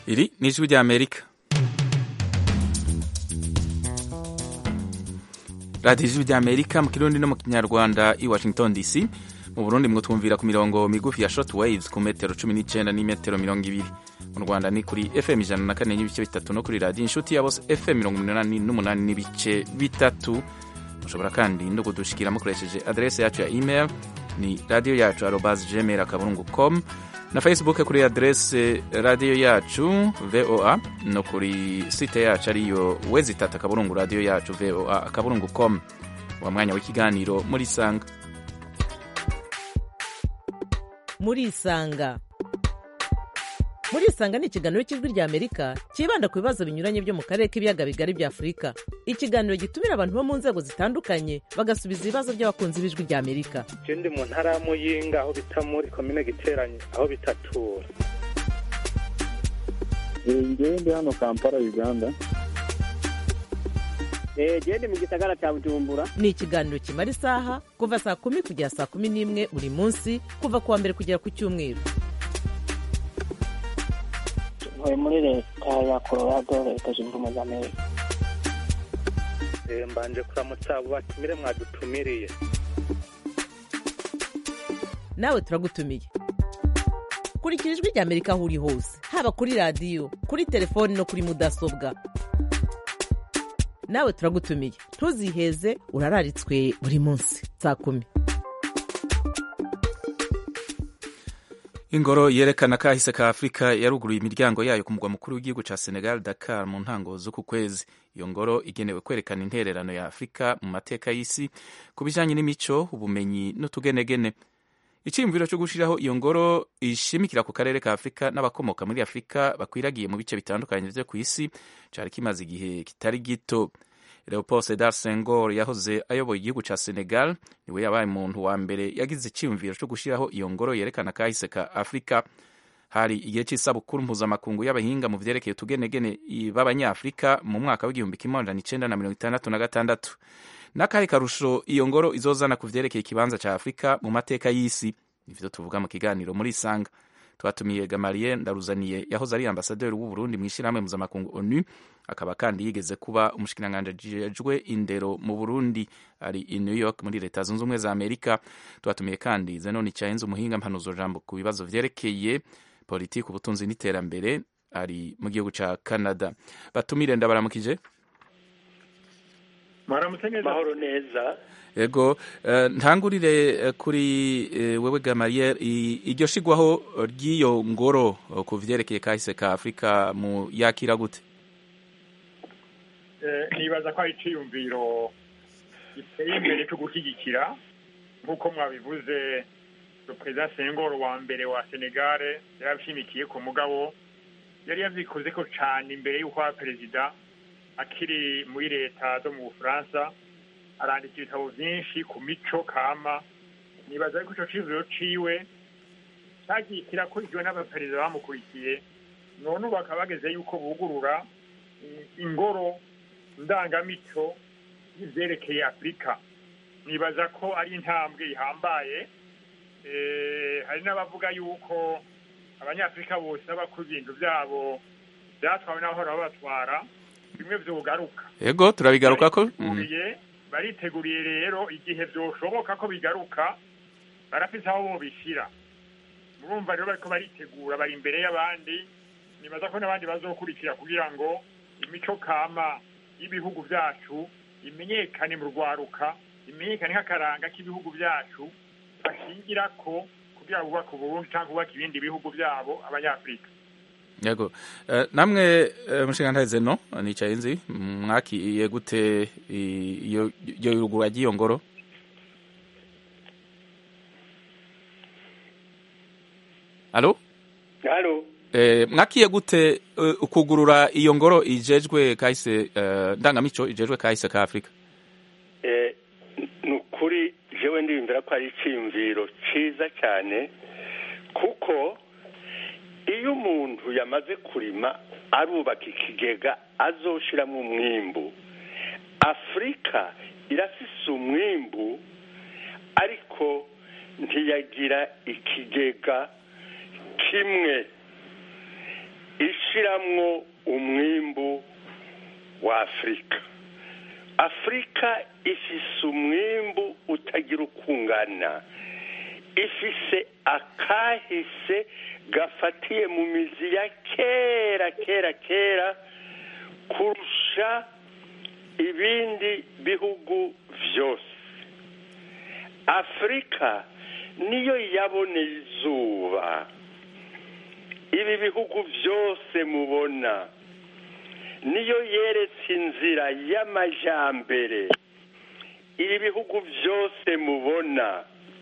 Iri ni ijwi ry'Amerika. radiyo ijwi ry'Amerika mu kirundi no mu kinyarwanda i Washington DC. Mu Burundi mwutwumvira ku mirongo migufi ya short waves ku metero 19 n'imetero 20. Mu Rwanda ni kuri FM 104 n'ibice bitatu no kuri radiyo inshuti ya bose FM 88 n'ibice bitatu. Mushobora kandi no kudushikira mukoresheje adresse yacu ya email ni radio yacu @gmail.com na Facebook kuri adresse radio yacu VOA no kuri site yacu ariyo wezitata radio yacu VOA.com. Wa mwanya w'ikiganiro muri sanga muri isanga ni ikiganiro cy'ijwi ry'Amerika kibanda ku bibazo binyuranye byo mu karere k'ibiyaga bigari bya Afurika. Ikiganiro gitumira abantu bo mu nzego zitandukanye bagasubiza ibibazo by'abakunzi b'ijwi ry'Amerika. Je ndi mu ntara ya Muyinga aho bita muri commune Giteranye aho bitatura. Ngewe ndi hano Kampala Uganda. Je ndi mu gisagara cya Bujumbura. Ni ikiganiro kimara isaha kuva saa 10 kugera saa 11 buri munsi kuva kuwa mbere kugera ku cyumweru. Muri leta ya Colorado leta zunze ubumwe za Amerika. Mbanje kuramutsa abo batumire mwadutumiriye. Nawe turagutumiye. Kurikira ijwi ry'Amerika aho uri hose, haba kuri radiyo, kuri telefoni no kuri mudasobwa. Nawe turagutumiye. Ntuziheze, urararitswe buri munsi saa 10. Ingoro yerekana kahise ka Afrika yaruguruye imiryango yayo ku mugwa mukuru w'igihugu ca Senegal Dakar mu ntango z'uku kwezi. Iyo ngoro igenewe kwerekana intererano ya Afrika mu mateka y'isi ku bijanye n'imico, ubumenyi n'utugenegene. Iciyumviro cyo gushiraho iyo ngoro ishimikira ku karere ka Afrika n'abakomoka muri Afrika bakwiragiye mu bice bitandukanye vyo kw'isi cari kimaze igihe kitari gito. Léopold Sédar Senghor yahoze ayoboye igihugu ca Senegal niwe yabaye umuntu wa mbere yagize iciyumviro cyo gushiraho iyo ngoro yerekana kahise ka Afrika. Hari igihe c'isabukuru mpuzamakungu y'abahinga mu vyerekeye utugenegene b'abanyafrika mu mwaka w'igihumbi kimwe amajana icenda na mirongo itandatu na gatandatu. N'akahe karusho iyo ngoro izozana ku vyerekeye ikibanza ca Afrika mu mateka y'isi? Nivyo tuvuga mu kiganiro muri Sanga. Twatumiye Gamaliel Ndaruzaniye yahoze ari ambasaderi w'u Burundi mu ishirahamwe mpuzamakungu ONU, akaba kandi yigeze kuba umushikiranganji ajejwe indero mu Burundi ari i New York muri leta zunze ubumwe za Amerika. Twatumiye kandi Zenoni Chaenzi umuhinga mpanuzo jambo ku bibazo vyerekeye politiki, ubutunzi n'iterambere ari mu gihugu ca Canada. Batumire ndabaramukije. Mahoro neza. Ego, ntangurire kuri wewe Gamaliel, iryo shigwaho ry'iyo ngoro ku vyerekeye kahise ka Afrika mu yakira gute? Nibaza ko ari iciyumviro giteye imbere cyo gushyigikira nk'uko mwabivuze. Perezida Senghor wa mbere wa Senegal yarabishimikiye ku mugabo yari yavyikoze ko cane imbere y'uko aba perezida akiri muri leta zo mu Bufaransa, arandika ibitabo vyinshi ku mico kama. Nibaza ko ico ciyumviro ciwe cagiye kirakurikirwa n'abaperezida bamukurikiye, none ubu bakaba bageze yuko bugurura ingoro ndangamico y'ivyerekeye Afrika. Nibaza ko ari intambwe ihambaye. Hari n'abavuga yuko abanyafrika bose bakuru ibintu vyabo vyatwawe n'abahora babatwara bimwe vyogaruka. Ego turabigaruka ko bariteguriye rero igihe vyoshoboka ko bigaruka, barafise aho bobishira. Murumva rero bariko baritegura, bari imbere y'abandi. Nibaza ko n'abandi bazokurikira kugira ngo imico kama y'ibihugu vyacu imenyekane mu rwaruka, imenyekane nk'akaranga k'ibihugu vyacu bashingirako kugira ngo bubake Uburundi canke bubake ibindi bihugu vyabo abanyafrika. Yego, namwe mushingantahe Zeno ni Chaenzi, mwakiye gute iyo yurugura ry'iyo ngoro? Allo? Mwakiye gute ukugurura iyo ngoro ijejwe kahise ndangamico ijejwe kahise ka Afrika? Nukuri jewe ndiyumvira ko ari iciyumviro ciza cyane, kuko iyo umuntu yamaze kurima arubaka ikigega azoshiramwo umwimbu. Afrika irafise umwimbu ariko ntiyagira ikigega kimwe. ishiramwo umwimbu wa Afurika ifise umwimbu utagira ukungana, ifise akahise gafatiye mu mizi ya kera kurusha ibindi bihugu vyose. Afurika niyo yaboneye izuba ibi bihugu vyose mubona, niyo yeretse inzira y'amajambere ibi bihugu vyose mubona.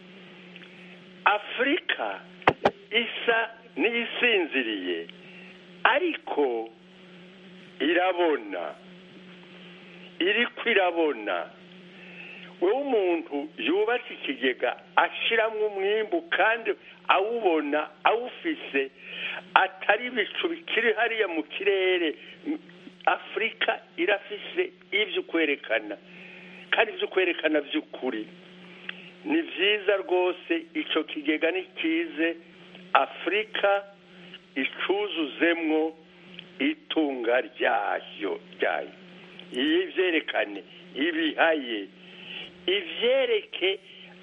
Afurika isa n'iyisinziriye ariko irabona, iriko irabona. Wewe umuntu yubatse ikigega ashiramwo umwimbu kandi awubona awufise, atari ibicu bikiri hariya mu kirere. Afurika irafise ivyo kwerekana kandi ivyo kwerekana vy'ukuri. Ni vyiza rwose ico kigega nikize Afurika icuzuzemwo itunga ryayo. Ivyerekane, ibihaye, ivyereke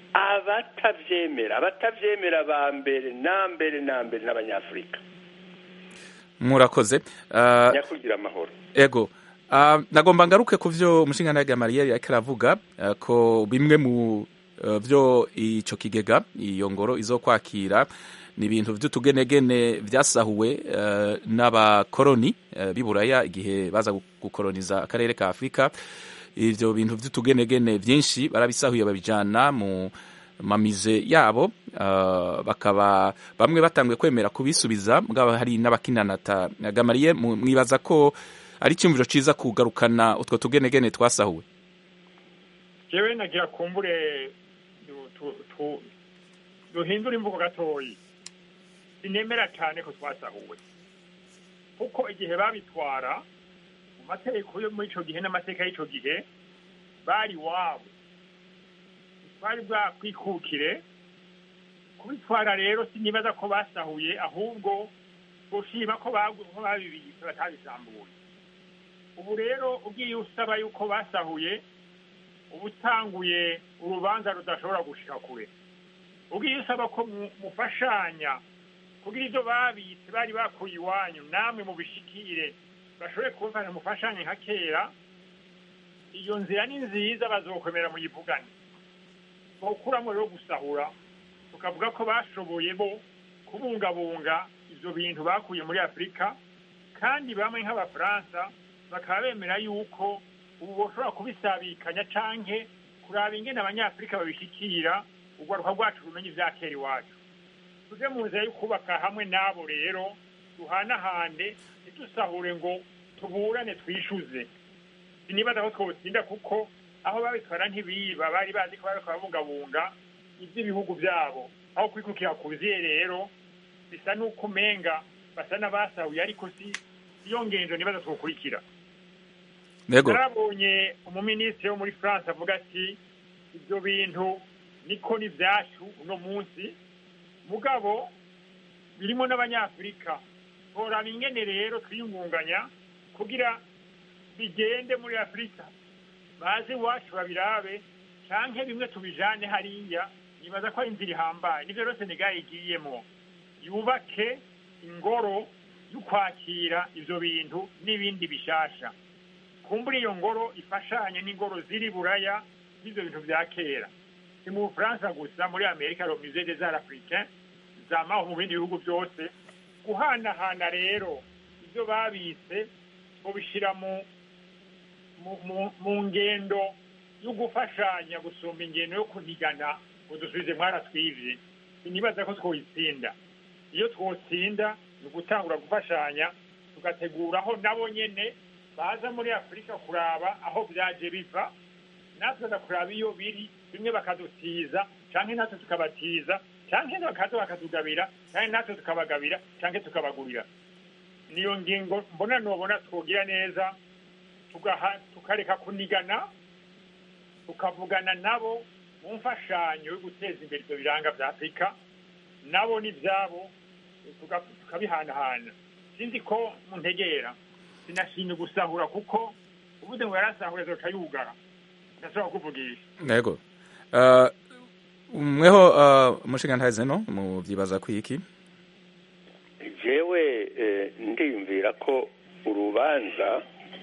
abatavyemera ba mbere n'abanyafurika. Murakoze. Nyakugira amahoro. Ego. Nagomba ngaruke ku vyo umushinga Gamaliel yariko aravuga ko bimwe mu vyo ico kigega iyo ngoro izokwakira ni ibintu vy'utugenegene vyasahuwe n'abakoroni b'iburaya igihe baza gukoroniza akarere ka Afrika. Ivyo bintu vy'utugenegene vyinshi barabisahuye babijana mu mamize yabo, bakaba bamwe batanguye kwemera kubisubiza, mugabo hari n'abakinanata. Gamaliel, mwibaza ko ari cyumviro ciza kugarukana utwo tugenegene twasahuwe? Jewe nagira kumbure duhindura imvugo gatoyi. Sinemera cyane ko twasahuwe, kuko igihe babitwara mu mategeko yo muri ico gihe n'amateka y'ico gihe bari wabo, bari bwakwikukire kubitwara. Rero sinibaza ko basahuye, ahubwo gushima ko babibitse batabisambuye. Ubu rero ugiye usaba yuko basahuye, ubutanguye urubanza rudashobora gushika kure. Ugiye usaba ko mufashanya kugira ivyo babitse bari bakuye iwanyu namwe mubishikire, bashobore kumfana mufashanye nka kera. Iyo nzira ni nziza, bazokwemera muyivugane. Bokuramwo rero gusahura, tukavuga ko bashoboye bo kubungabunga ivyo bintu bakuye muri Afurika, kandi bamwe nk'Abafaransa bakaba bemera yuko ubu boshobora kubisabikanya canke kuraba ingene abanyafurika babishikira, urwaruka rwacu rumenye ivya kera iwacu. Tuje mu nzira yo kubaka hamwe nabo rero, duhanahande, ntidusahure ngo tuburane twishuze. Sinibaza ko twotsinda, kuko aho babitwara ntibiba, bari bazi ko bariko babungabunga ivy'ibihugu vyabo. Aho kwikukira kuziye rero bisa n'uko umenga basa n'abasahuye, ariko iyo ngendo nibaza twokurikira. Narabonye umuminisitiri wo muri France avuga ati ivyo bintu niko ni vyacu uno munsi, mugabo birimo n'abanyafurika. Horaba ingene rero twiyungunganya kugira bigende muri Afurika, baze iwacu babirabe, canke bimwe tubijane hariya. Nibaza ko ari inzira ihambaye. Nivyo rero Senegal igiyemwo, yubake ingoro y'ukwakira ivyo bintu n'ibindi bishasha. Kumbura iyo ngoro ifashanye n'ingoro ziri Buraya n'ivyo bintu vya kera. Si mu Bufaransa gusa, muri Amerika le Musée des Arts Africains zamaho mu bindi bihugu byose. Guhanahana rero ivyo babise ubishira mu ngendo yo gufashanya gusumba ingendo yo kunigana ngo dusubize mwaratwivye. Nibaza ko twoyitsinda. Iyo twotsinda ni ugutangura gufashanya, tugateguraho nabo nyene baza muri Afurika kuraba aho vyaje biva, natwe kuraba iyo biri, bimwe bakadutiza canke natwe tukabatiza, canke bakaza bakatugabira, canke natwe tukabagabira, canke tukabagurira. Niyo ngingo mbona nobona twogira neza, tukareka kunigana, tukavugana nabo mu mfashanyo yo guteza imbere ivyo biranga vya Afurika, nabo n'ivyabo tukabihanahana. sinzi ko muntegera sinashimye gusahura kuko ubuze ngo yarasahura azoca yugara ndashobora kuvugisha yego mweho umushingantahe zeno muvyibaza kwiki jewe ndiyumvira ko urubanza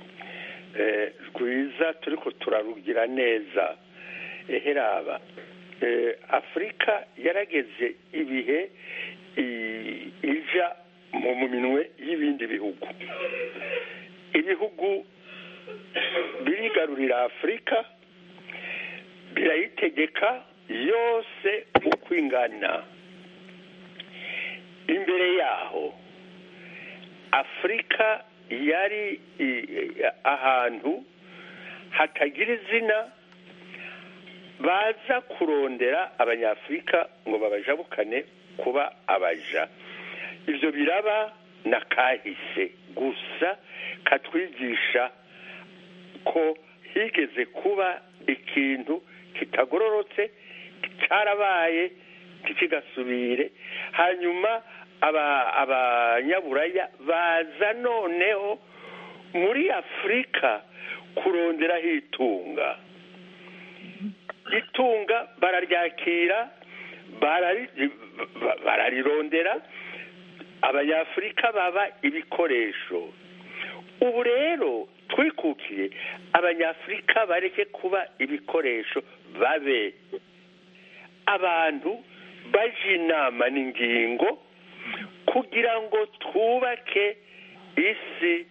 rwiza turiko turarugira neza eheraba Afrika yarageze ibihe ija mu minwe y'ibindi bihugu ibihugu birigarurira Afrika birayitegeka yose uko ingana imbere yaho Afrika yari ahantu hatagira izina baza kurondera abanyafurika ngo babajabukane kuba abaja ivyo biraba na kahise gusa katwigisha ko higeze kuba ikintu kitagororotse cyarabaye kikigasubire hanyuma abanyaburaya baza noneho muri Afrika kurondera hitunga itunga bararyakira bararirondera abanyafurika baba ibikoresho ubu rero twikukiye abanyafurika bareke kuba ibikoresho babe abantu baje inama n'ingingo kugira ngo twubake isi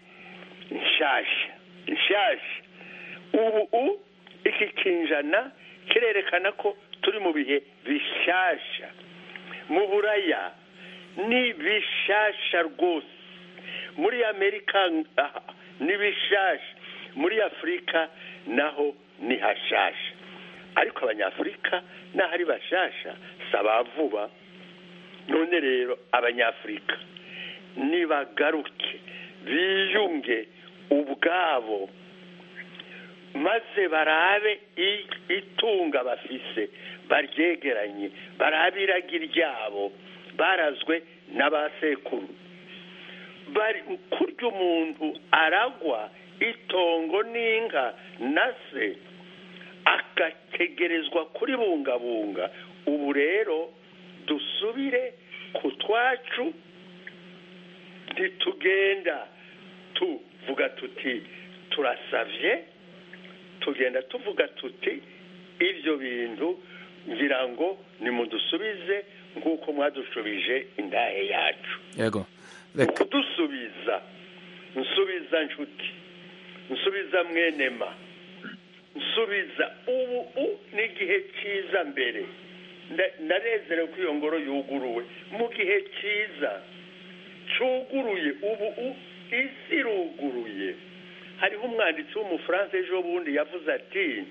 nshasha ubu iki kinjana kirerekana ko turi mu bihe bishasha mu buraya ni bishasha rwose muri Amerika ni bishasha muri Afrika naho ni hashasha ariko abanyafurika nahari bashasha sabavuba none rero abanyafurika nibagaruke biyunge ubwabo maze barabe itunga bafise baryegeranye barabiraga iryabo barazwe n'abasekuru bari kurya umuntu aragwa itongo n'inka nase agategerezwa kuri bungabunga ubu rero dusubire ku twacu ntitugenda tuvuga tuti turasavye tugenda tuvuga tuti ibyo bintu ngira ngo nimudusubize nk'uko mwadushubije indahe yacu yego kudusubiza nsubiza nshuti nsubiza mwenema nsubiza ubu n'igihe cyiza mbere ndanezerewe ko iyo ngoro yuguruwe mu gihe cyiza cuguruye ubu isi iruguruye hariho umwanditsi w'umufaransa ejo bundi yavuze ati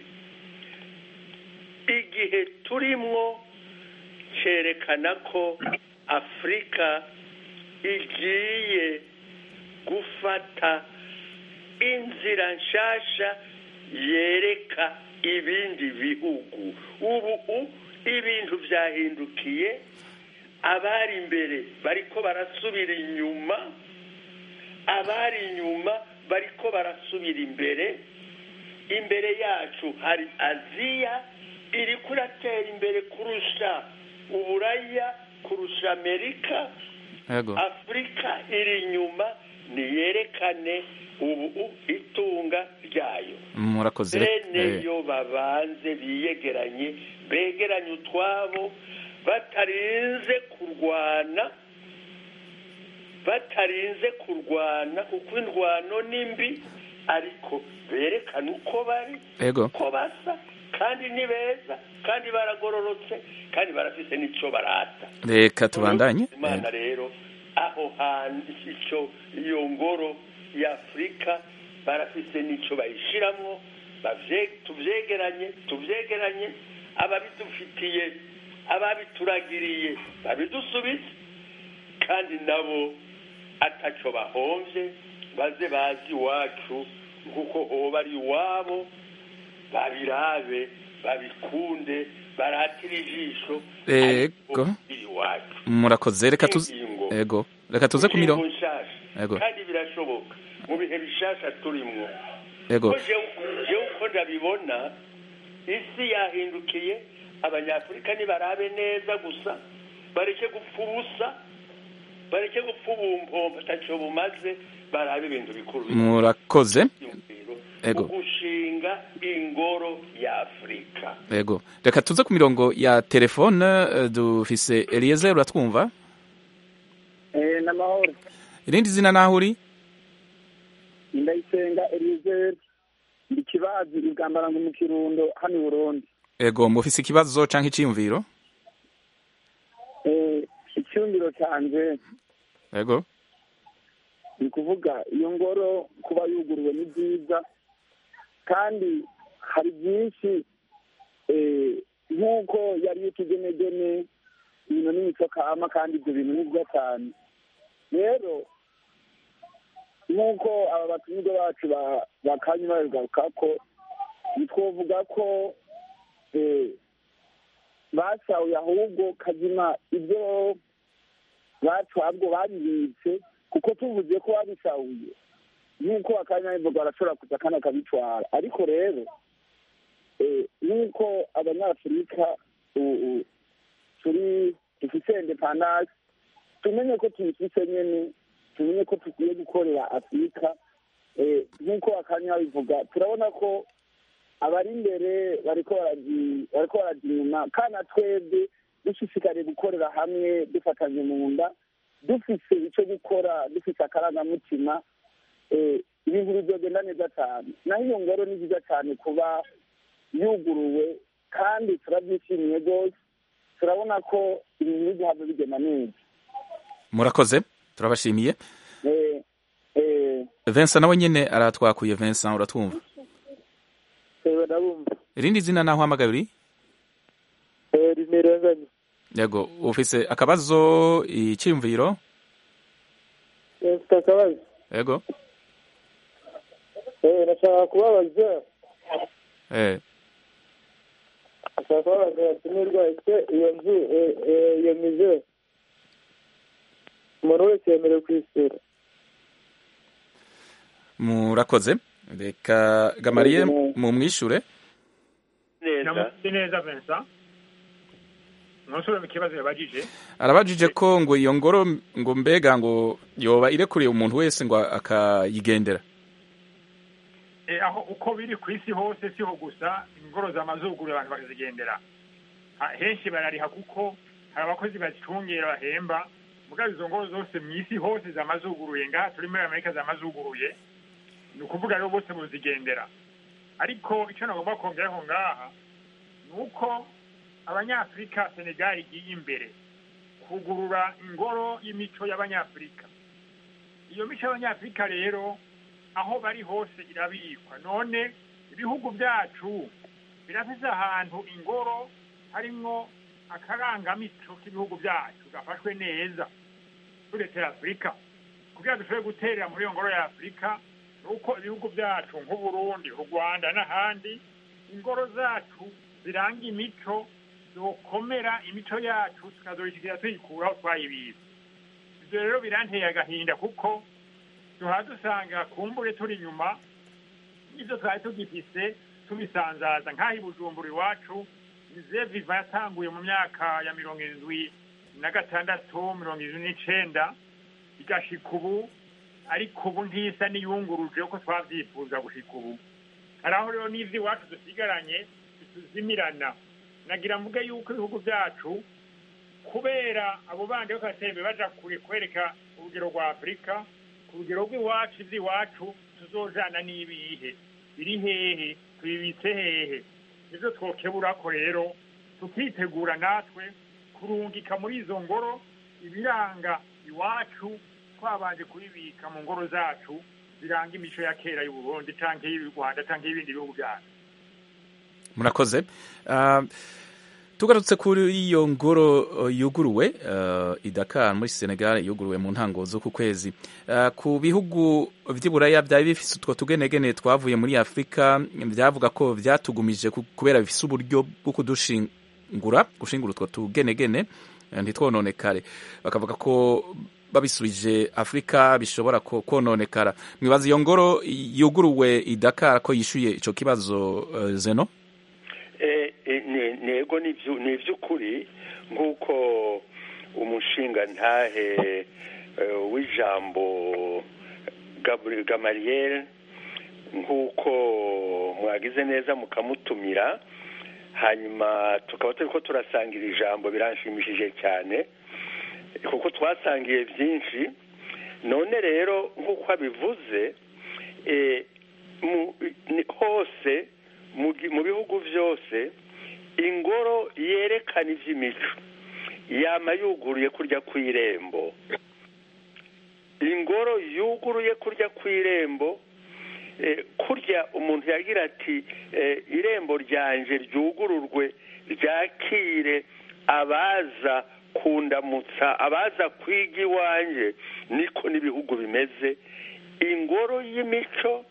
igihe turimwo cyerekana ko Afrika igiye gufata inzira nshasha yereka ibindi bihugu ubu ibintu byahindukiye abari imbere bariko barasubira inyuma abari inyuma bariko barasubira imbere yacu hari Aziya iri kuratera imbere kurusha uburaya kurusha Amerika Afrika iri inyuma niyerekane ubu itunga ryayo murakoze neyo babanze biyegeranye begeranye utwabo batarinze kurwana kuko indwano nimbi ariko berekana uko bari uko basa kandi ni beza kandi baragororotse kandi barafise n'icyo barata reka tubandanye Imana rero aho hantu iyo ngoro ya Afrika barafise n'icyo bayishiramwo tubyegeranye ababidufitiye ababituragiriye babidusubize kandi nabo ataco bahomvye baze bazi iwacu nk'uko hoba ari iwabo babirabe babikunde baratira ijisho murakoze reka tuze ku mirongo kandi birashoboka mu bihe bishasha turimwo yego jewe uko ndabibona isi yahindukiye abanyafurika nibarabe neza gusa bareke gupfa ubusa bareke gupfa ubumpombo atacyo bumaze barabe ibintu bikuru murakoze ego gushinga ingoro ya Afrika ego reka tuze ku mirongo ya telefone dufise Eliezer uratwumva n'amahoro irindi zina naho uri Ndayisenga Eliezer ndi Kibazi Igambara mu Kirundo hano i Burundi ego mufise ikibazo canke iciyumviro icyumviro canje ego ni kuvuga iyo ngoro kuba yuguruwe ni byiza kandi hari byinshi nk'uko yari y'ikigenegene ibintu n'imico kama kandi ibyo bintu ni byiza cyane rero nk'uko aba batumirwa bacu bakanye babigaruka ko ntitwovuga ko basahuye ahubwo kazima ibyo bacu ahubwo babibitse kuko tuvuze ko babisahuye nk'uko akanya bivuga barashobora kuza kandi akabitwara ariko rero nk'uko abanyafurika dufite independance tumenye ko tuyifite nyene tumenye ko tukwiye gukorera afurika nk'uko akanya bivuga turabona ko abari imbere bariko barajya inyuma kandi twebwe dushishikariye gukorera hamwe dufatanye mu nda dufise icyo gukora dufise akarangamutima ibintu bizogenda neza cyane naho iyo ngoro ni nziza cyane kuba yuguruwe kandi turabyishimiye rwose turabona ko ibintu bizahabwa bigenda neza murakoze turabashimiye Vincent nawe nyine aratwakuye Vincent uratwumva ndabumva irindi zina naho hamagaye uri rimerenganye yego ufise akabazo icyumviro mfite akabazo yego nashaka kubabaza nashaka kubabaza yatumirwa ese iyo nzu iyo mize umuntu wese yemerewe kwisura murakoze reka Gamariye mumwishure neza Vincent ntusubire mu kibazo yabajije arabajije ko ngo iyo ngoro ngo mbega ngo yoba irekuriye umuntu wese ngo akayigendera aho uko biri ku isi hose siho gusa ingoro z'amazuguru abantu bakazigendera henshi barariha kuko hari abakozi bazicungera bahemba mugabe izo ngoro zose mu isi hose z'amazuguruye ngaha turi muri Amerika z'amazuguruye ni ukuvuga rero bose muzigendera ariko icyo nagomba kongeraho ngaha ni uko abanyafurika Senegal igiye imbere kugurura ingoro y'imico y'abanyafurika iyo mico y'abanyafurika rero aho bari hose irabikwa none ibihugu byacu birafise ahantu ingoro harimwo akarangamico k'ibihugu byacu gafashwe neza turetse Afurika kugira dushobore guterera muri iyo ngoro ya Afurika nuko ibihugu byacu nk'Uburundi u Rwanda n'ahandi ingoro zacu ziranga imico zokomera imico yacu tukazorishikira tuyikuraho twayibise ibyo rero biranteye agahinda kuko duhora dusanga kumbure turi inyuma ibyo twari tugifise tubisanzaza nk'aho i Bujumbura iwacu Musée Vivant yatanguye mu myaka ya 76 79 igashika ubu ariko ubu ntisa niyunguruje uko twavyifuza gushika ubu araho rero n'ivyo iwacu dusigaranye tuzimirana nagira mvuge yuko ibihugu byacu kubera abo bandi bakatembe baja kure kwereka urugero rwa Afurika ku rugero rw'iwacu ivy'iwacu tuzojana n'ibihe biri hehe twibitse hehe nivyo twokeburako rero tukitegura natwe kurungika muri izo ngoro ibiranga iwacu twabanje kubibika mu ngoro zacu biranga imico ya kera y'u Burundi canke y'u Rwanda canke y'ibindi bihugu byacu murakoze tugarutse kuri iyo ngoro yuguruwe i Dakar muri Senegal yuguruwe mu ntango zo ku kwezi ku bihugu vy'Iburaya byari bifise utwo tugenegene twavuye muri Afrika byavuga ko vyatugumije kubera bifise uburyo bwo gushingura utwo tugenegene ntitwononekare bakavuga ko babisubije Afrika bishobora kononekara. Mwibaza iyo ngoro yuguruwe i Dakar ko yishuye ico kibazo Zeno? Nego ni ivy'ukuri nk'uko umushinga ntahe w'ijambo Gamaliel nk'uko mwagize neza mukamutumira hanyuma tukaba turiko turasangira ijambo biranshimishije cyane kuko twasangiye byinshi none rero nk'uko abivuze hose mu bihugu byose ingoro yerekana iby'imico yama yuguruye kurya kw'irembo ingoro yuguruye kurya kw'irembo kurya umuntu yagira ati irembo ryanje ryugururwe ryakire abaza kundamutsa abaza kwiga iwanje niko n'ibihugu bimeze ingoro y'imico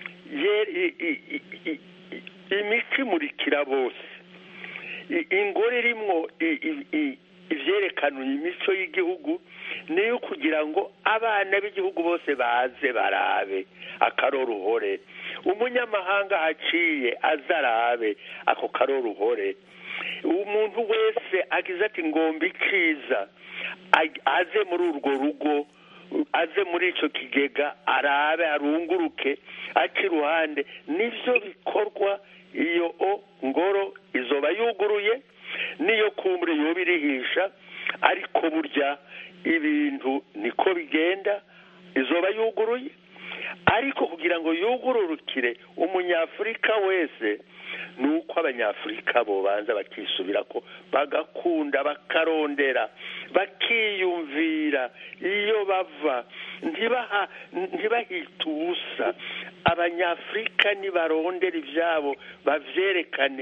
imico imurikira bose ingoro irimwo ivyerekana imico y'igihugu niyo kugira ngo abana b'igihugu bose baze barabe akaroruhore umunyamahanga haciye azarabe ako karoruhore umuntu wese agize ati ngomba iciza aze muri urwo rugo aze muri ico kigega arabe arunguruke aci ruhande nivyo bikorwa iyo ngoro izoba yuguruye niyo kumbure yoba irihisha ariko burya ibintu niko bigenda izoba yuguruye ariko kugira ngo yugururukire umunyafurika wese nuko abanyafurika bobanza bakisubirako bagakunda bakarondera bakiyumvira iyo bava ntibahita ubusa abanyafurika nibarondera ivyabo bavyerekane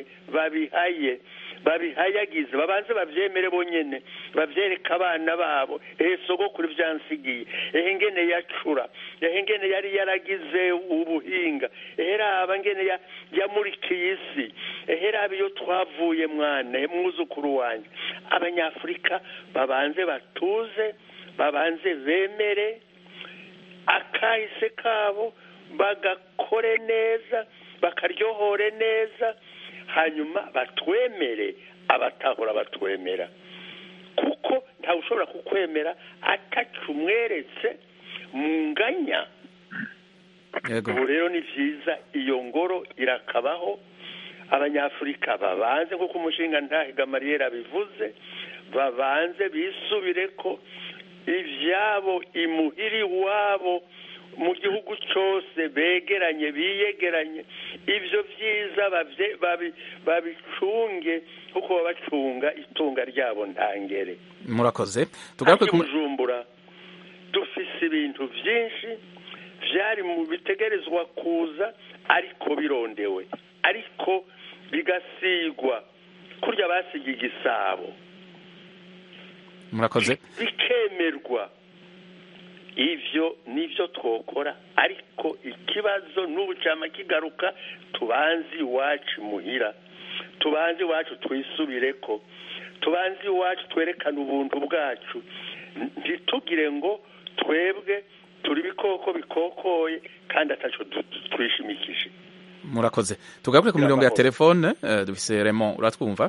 babihayagize babanze bavyemere bonyene bavyereka abana babo sogokuru vyansigiye ngene yacura ngene yari yaragize ubuhinga raba ngene yamurikiye isi raba iyo twavuye mwana mwuzukuru wanje abanyafurika babanze batuze babanze bemere akahise kabo bagakore neza bakaryohore neza hanyuma batwemere abatahora batwemera kuko ntawe ushobora kukwemera atacumweretse mu nganya ubu rero ni vyiza iyo ngoro irakabaho abanyafurika babanze nk'uko umushinga ntahe Gamaliel abivuze babanze bisubireko ivyabo imuhiri wabo mu gihugu cyose begeranye biyegeranye ivyo vyiza babicunge kuko babacunga itunga ryabo ntangere murakoze tugaruke ku Bujumbura dufise ibintu vyinshi vyari mu bitegerezwa kuza ariko birondewe ariko bigasigwa kurya basigiye igisabo murakoze bikemerwa ivyo nivyo twokora ariko ikibazo n'ubucama kigaruka tubanzi iwacu muhira tubanzi iwacu twisubireko tubanzi iwacu twerekana ubuntu bwacu ntitugire ngo twebwe turi bikoko bikokoye kandi ataco twishimikije murakoze tugaruke ku mirongo ya telefone dufise Raymond uratwumva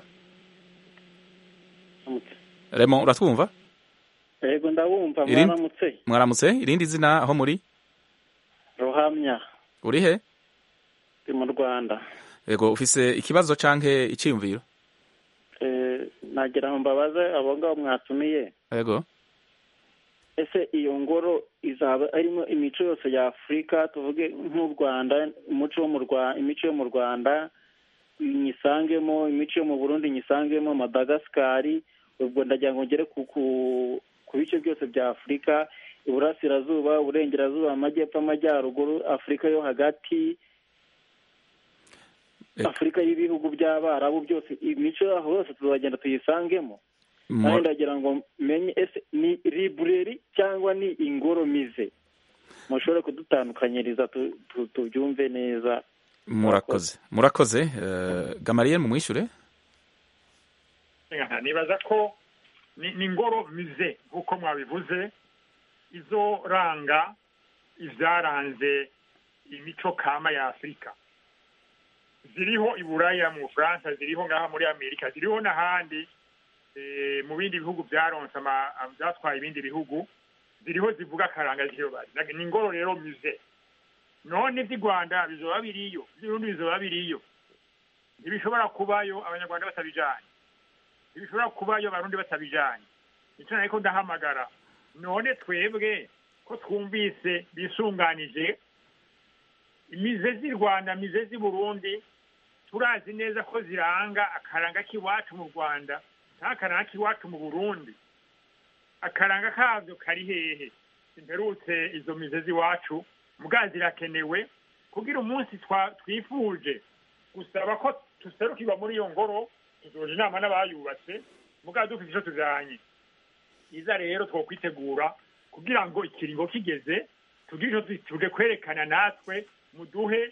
Raymond uratwumva Ego ndabumva mwaramutse irindi zina aho muri Ruhamya uri he mu Rwanda Ego ufise ikibazo canke iciyumviro nagira ngo mbabaze abo ngabo mwatumiye Ego ese iyo ngoro izaba arimo imico yose ya Afrika tuvuge nk'u Rwanda umuco wo mu Rwanda imico yo mu Rwanda nyisangemo imico yo mu Burundi nyisangemo Madagascar ubwo ndagira ngo ngere ku bice byose bya Afrika iburasirazuba uburengerazuba amajyepfo amajyaruguru Afrika yo hagati Afrika y'ibihugu by'abarabu byose imico yaho yose tuzagenda tuyisangemo kandi ndagira ngo menye ese ni library cyangwa ni ingoro mize mushobora kudutandukanyiriza tubyumve neza murakoze Gamaliel mumwishure nibaza ko ni ingoro mize nk'uko mwabivuze izoranga ivyaranze imico kama ya Afurika. Ziriho i Buraya, mu Bufaransa, ziriho ngaha muri Amerika, ziriho n'ahandi mu bindi bihugu vyaronse vyatwaye ibindi bihugu, ziriho zivuga akaranga z'iyo bari. Ni ingoro rero musée. None vy'i Rwanda bizoba biriyo, vy'Uburundi bizoba biriyo. Ntibishobora kubayo abanyarwanda batabijanye, ntibishobora kubayo abarundi batabijanye. Nico nariko ndahamagara, none twebwe ko twumvise bisunganije imize z'i Rwanda, mize z'i Burundi, turazi neza ko ziranga akaranga k'iwacu mu Rwanda n'akaranga k'iwacu mu Burundi. Akaranga kavyo kari hehe? Simperutse izo mize z'iwacu, muga zirakenewe kugira umunsi twifuje gusaba ko tuserukirwa muri iyo ngoro, tuzoja inama n'abayubatse, muga dufite ico tujanye. Iza rero twokwitegura kugira ngo ikiringo kigeze tugire tuje kwerekana natwe muduhe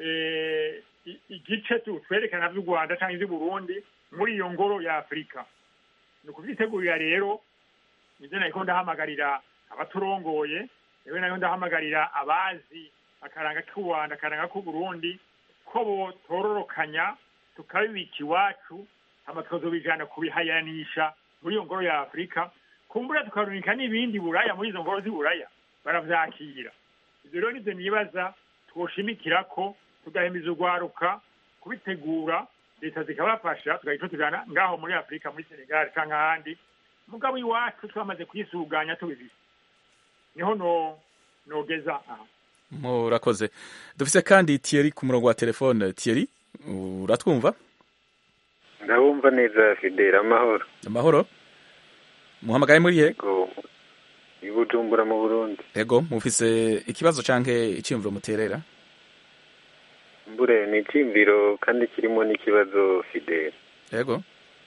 igice twerekana vy'u Rwanda canke vy'u Burundi muri iyo ngoro ya Afurika. Ni ukuvyitegurira rero, ivyo nariko ndahamagarira abaturongoye, ewe nariko ndahamagarira abazi akaranga k'u Rwanda, akaranga k'u Burundi, ko botororokanya tukabibika iwacu, hama tukazobijana kubihayanisha muri iyo ngoro ya Afurika. Kumbura tukarunika n'ibindi Buraya, muri izo ngoro z'i Buraya baravyakira. Ivyo rero nivyo nibaza twoshimikira ko tugahimiza urwaruka kubitegura, leta zikabafasha, tugahita tujana ngaho muri Afurika, muri Senegal canke ahandi. Mugabo iwacu twamaze kwisuganya tubifise, niho nogeza aha. Murakoze. Dufise kandi Thierry ku murongo wa telefone. Thierry, uratwumva? Ndabumva neza Fidel. Amahoro. Amahoro. Muhamagaye muri he? I Bujumbura mu Burundi. Ego, mufise ikibazo canke iciyumviro muterera? Mbure ni iciyumviro kandi kirimo n'ikibazo Fidel. Ego.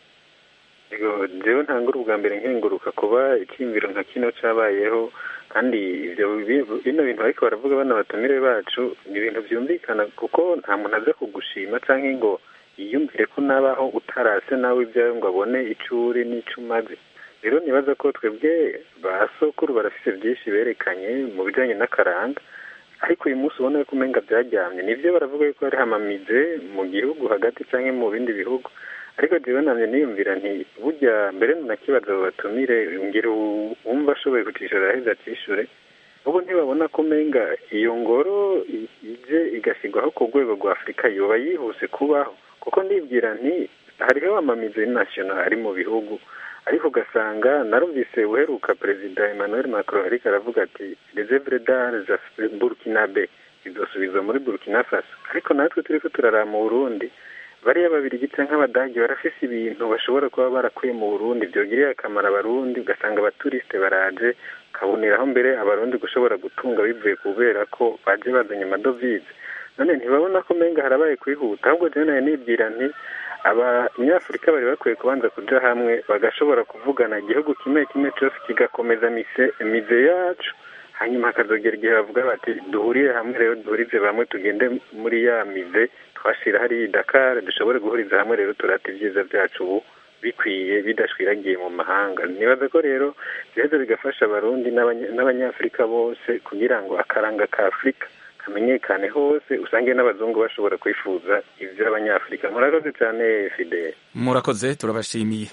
Ego, jewe ntangura ubwa mbere nkenguruka kuba iciyumviro nka kino cabayeho, kandi ivyo bino bintu ariko baravuga bana batumire bacu ni ibintu vyumvikana, kuko nta muntu aza kugushima canke ngo yiyumvire ko nabaho utarase nawe ibyawe ngo abone icuri n'icumaze. Rero nibaza ko twebwe ba sokuru barafise byinshi berekanye mu bijanye n'akaranga, ariko uyu munsi ubona ko umenga byaryamye. Nivyo baravuga ko hari hamamize mu gihugu hagati canke mu bindi bihugu, ariko jewe namye niyumvira nti burya mbere nakibaza abo batumire ngira wumva ashoboye kucishura aheza acishure, ubu ntibabona ko umenga iyo ngoro ije igasigwaho ku rwego rwa Afurika yoba yihuse kubaho, kuko ndibwira nti hariho amamize national ari mu bihugu, ariko ugasanga narumvise uheruka Perezida Emmanuel Macron ariko aravuga ati les œuvres d'art burkinabé zizosubizwa muri Burkina Faso, ariko natwe turiko turaraba mu Burundi bariya babirigi canke abadagi barafise ibintu bashobora kuba barakuye mu Burundi vyogiriye akamaro abarundi, ugasanga abaturiste baraje kaboneraho mbere abarundi gushobora gutunga bivuye kubera ko baje bazanye amadovize. None ntibabona ko menga harabaye kwihuta, ahubwo je naye nibwira nti abanyafurika bari bakwiye kubanza kuja hamwe bagashobora kuvugana igihugu kimwe kimwe cyose kigakomeza mize yacu, hanyuma hakazogera igihe bavuga bati duhurire hamwe rero duhurize bamwe tugende muri ya mize twashira hari Dakar, dushobore guhuriza hamwe rero turata ivyiza vyacu ubu bikwiye bidashwiragiye mu mahanga. Nibaza ko rero biheza bigafasha abarundi n'abanyafurika bose kugira ngo akaranga ka Afurika kamenyekane hose, usange n'abazungu bashobora kwifuza ivyo abanyafurika. Murakoze cyane Fidel. Murakoze, turabashimiye.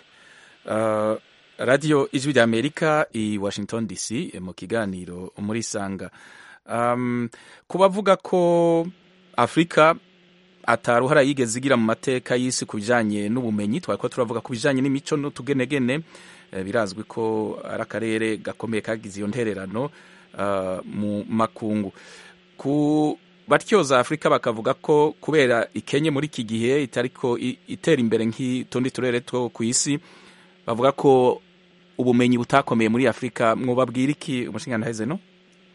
Radio Ijwi rya Amerika i Washington DC mu kiganiro muri Sanga. Kubavuga ko Afrika ataruhara yigeze igira mu mateka y'isi ku bijanye n'ubumenyi, twariko turavuga ku bijanye n'imico n'utugenegene, birazwi ko ari akarere gakomeye kagize iyo ntererano mu makungu. Ku batyoza Afrika bakavuga ko kubera ikenye muri iki gihe itariko itera imbere nk'itundi turere two ku isi, bavuga ko ubumenyi butakomeye muri Afrika. Mwobabwira iki umushinga heze no?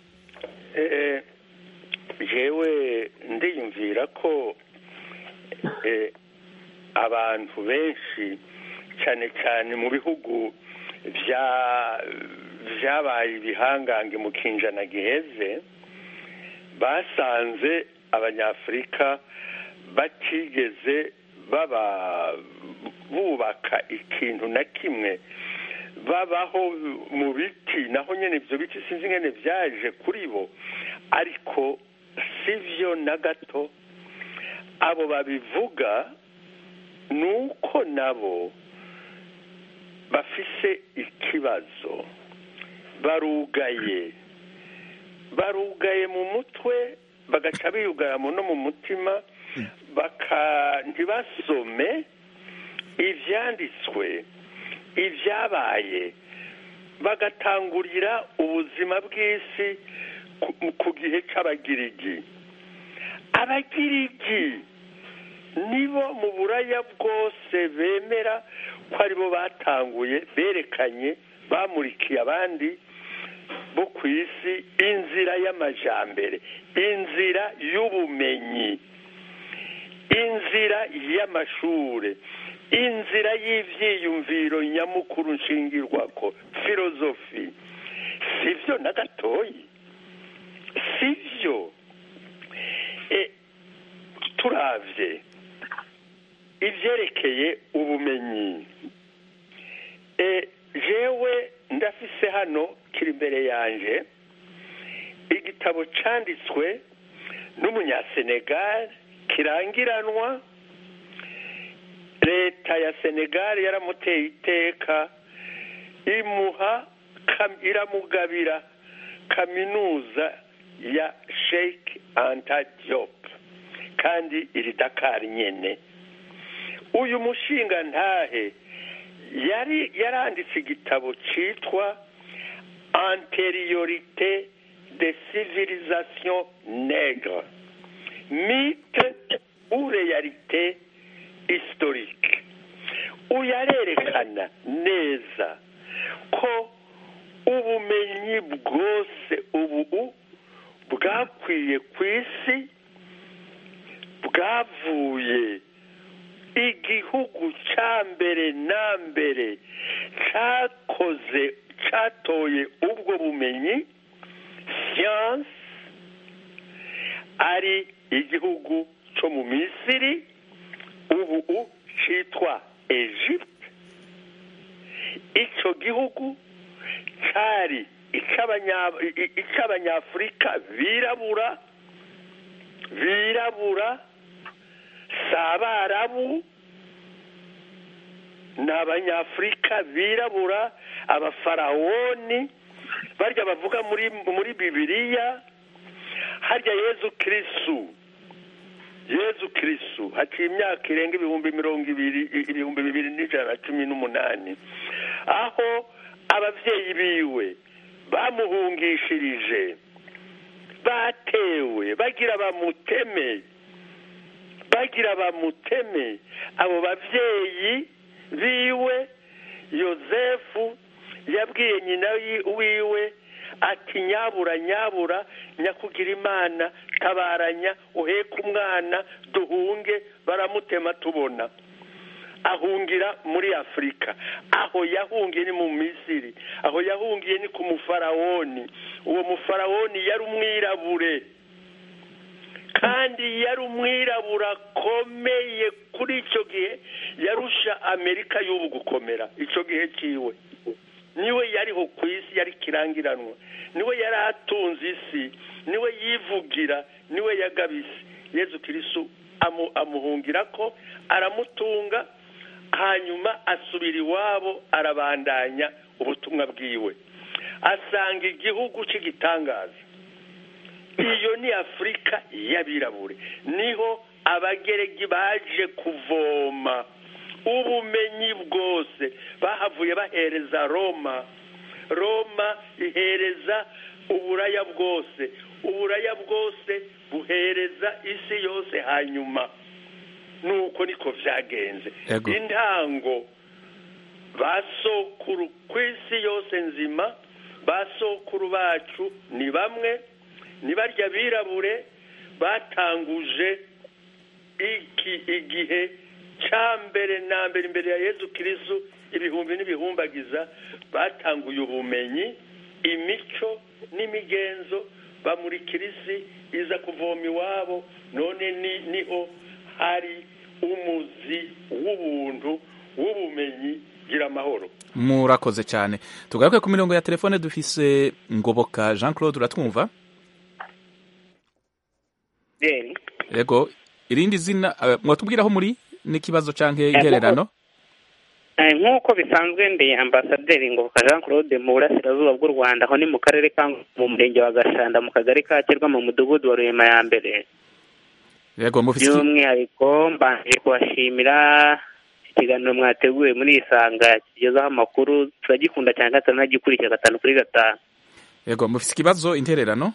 Jewe ndiyumvira ko abantu benshi cyane cyane mu bihugu vyabaye ibihangange mu kinjana giheze basanze abanyafurika batigeze bubaka ikintu na kimwe babaho mu biti naho nyine ibyo biti sinzi ngene byaje kuri bo ariko sivyo na gato abo babivuga nuko nabo bafise ikibazo barugaye mu mutwe bagaca biyugaramo no mu mutima ntibasome ivyanditswe ibyabaye bagatangurira ubuzima bw'isi ku gihe c'abagirigi abagirigi nibo mu buraya bwose bemera ko aribo batanguye berekanye bamurikiye abandi bo ku isi inzira y'amajambere inzira y'ubumenyi inzira y'amashure inzira y'ivyiyumviro nyamukuru nshingirwako filozofi sivyo na gatoyi sivyo turavye ivyerekeye ubumenyi jewe ndafise hano kiri imbere yanje igitabo canditswe n'umunyasenegal kirangiranwa leta ya Senegal yaramuteye iteka iramugabira kaminuza ya Sheikh Anta Diop kandi iri Dakar nyene uyu mushinga ntahe yaranditse igitabo citwa Antériorité des civilisations nègres mythe ou réalité historique uyarerekana neza ko ubumenyi bwose ubu bwakwiye ku isi bwavuye igihugu ca mbere na mbere catoye ubwo bumenyi science ari igihugu co mu Misiri ubu citwa Egypte ico gihugu cari ic'abanyafurika birabura sabarabu n'abanyafurika birabura abafarawoni barya bavuga muri Bibiliya harya Yezu Kristu haciye imyaka irenga ibihumbi 2118 aho abavyeyi biwe bamuhungishirije batewe bagira bamuteme abo bavyeyi biwe Yozefu yabwiye nyina wiwe ati nyabura nyakugira Imana tabaranya uheka umwana duhunge baramutema tubona ahungira muri Afrika aho yahungiye ni mu Misiri aho yahungiye ni ku mufarawoni uwo mufarawoni yari umwirabure kandi yari umwirabura akomeye kuri icyo gihe yarusha Amerika y'ubu gukomera icyo gihe ciwe niwe yariho ku isi yari kirangiranwa niwe yari atunze isi niwe yivugira niwe yagabise Yezu Kristo amuhungira ko aramutunga hanyuma asubira iwabo arabandanya ubutumwa bwiwe asanga igihugu cy'igitangaza iyo ni Afrika y'abirabure niho abageregi baje kuvoma ubumenyi bwose bahavuye bahereza Roma ihereza uburaya bwose buhereza isi yose hanyuma nuko niko vyagenze intango basokuru kw'isi yose nzima basokuru bacu ni bamwe ni barya birabure batanguje igihe cambere na mbere imbere ya Yezu Kristo ibihumbi n'ibihumbagiza batanguye ubumenyi imico n'imigenzo bamurikira isi iza kuvoma iwabo none niho hari umuzi w'ubuntu w'ubumenyi gira amahoro murakoze cyane. Tugaruke ku mirongo ya telefone, dufise Ngoboka Jean Claude, uratwumva? Yego, irindi zina mwatubwiraho muri n'ikibazo canke intererano? Nk'uko bisanzwe ndi ambasaderi Ngoboka Jean Claude mu burasirazuba bw'u Rwanda, aho ni mu karere ka mu murenge wa Gashanda mu kagari ka Kirwa mu mudugudu wa Rurema ya mbere. Yego, mufite by'umwihariko mbanje kubashimira ikiganiro mwateguye muri Isanga kigezaho amakuru, turagikunda cyane kandi turanagikurikira 5/5. Yego, mufite ikibazo intererano?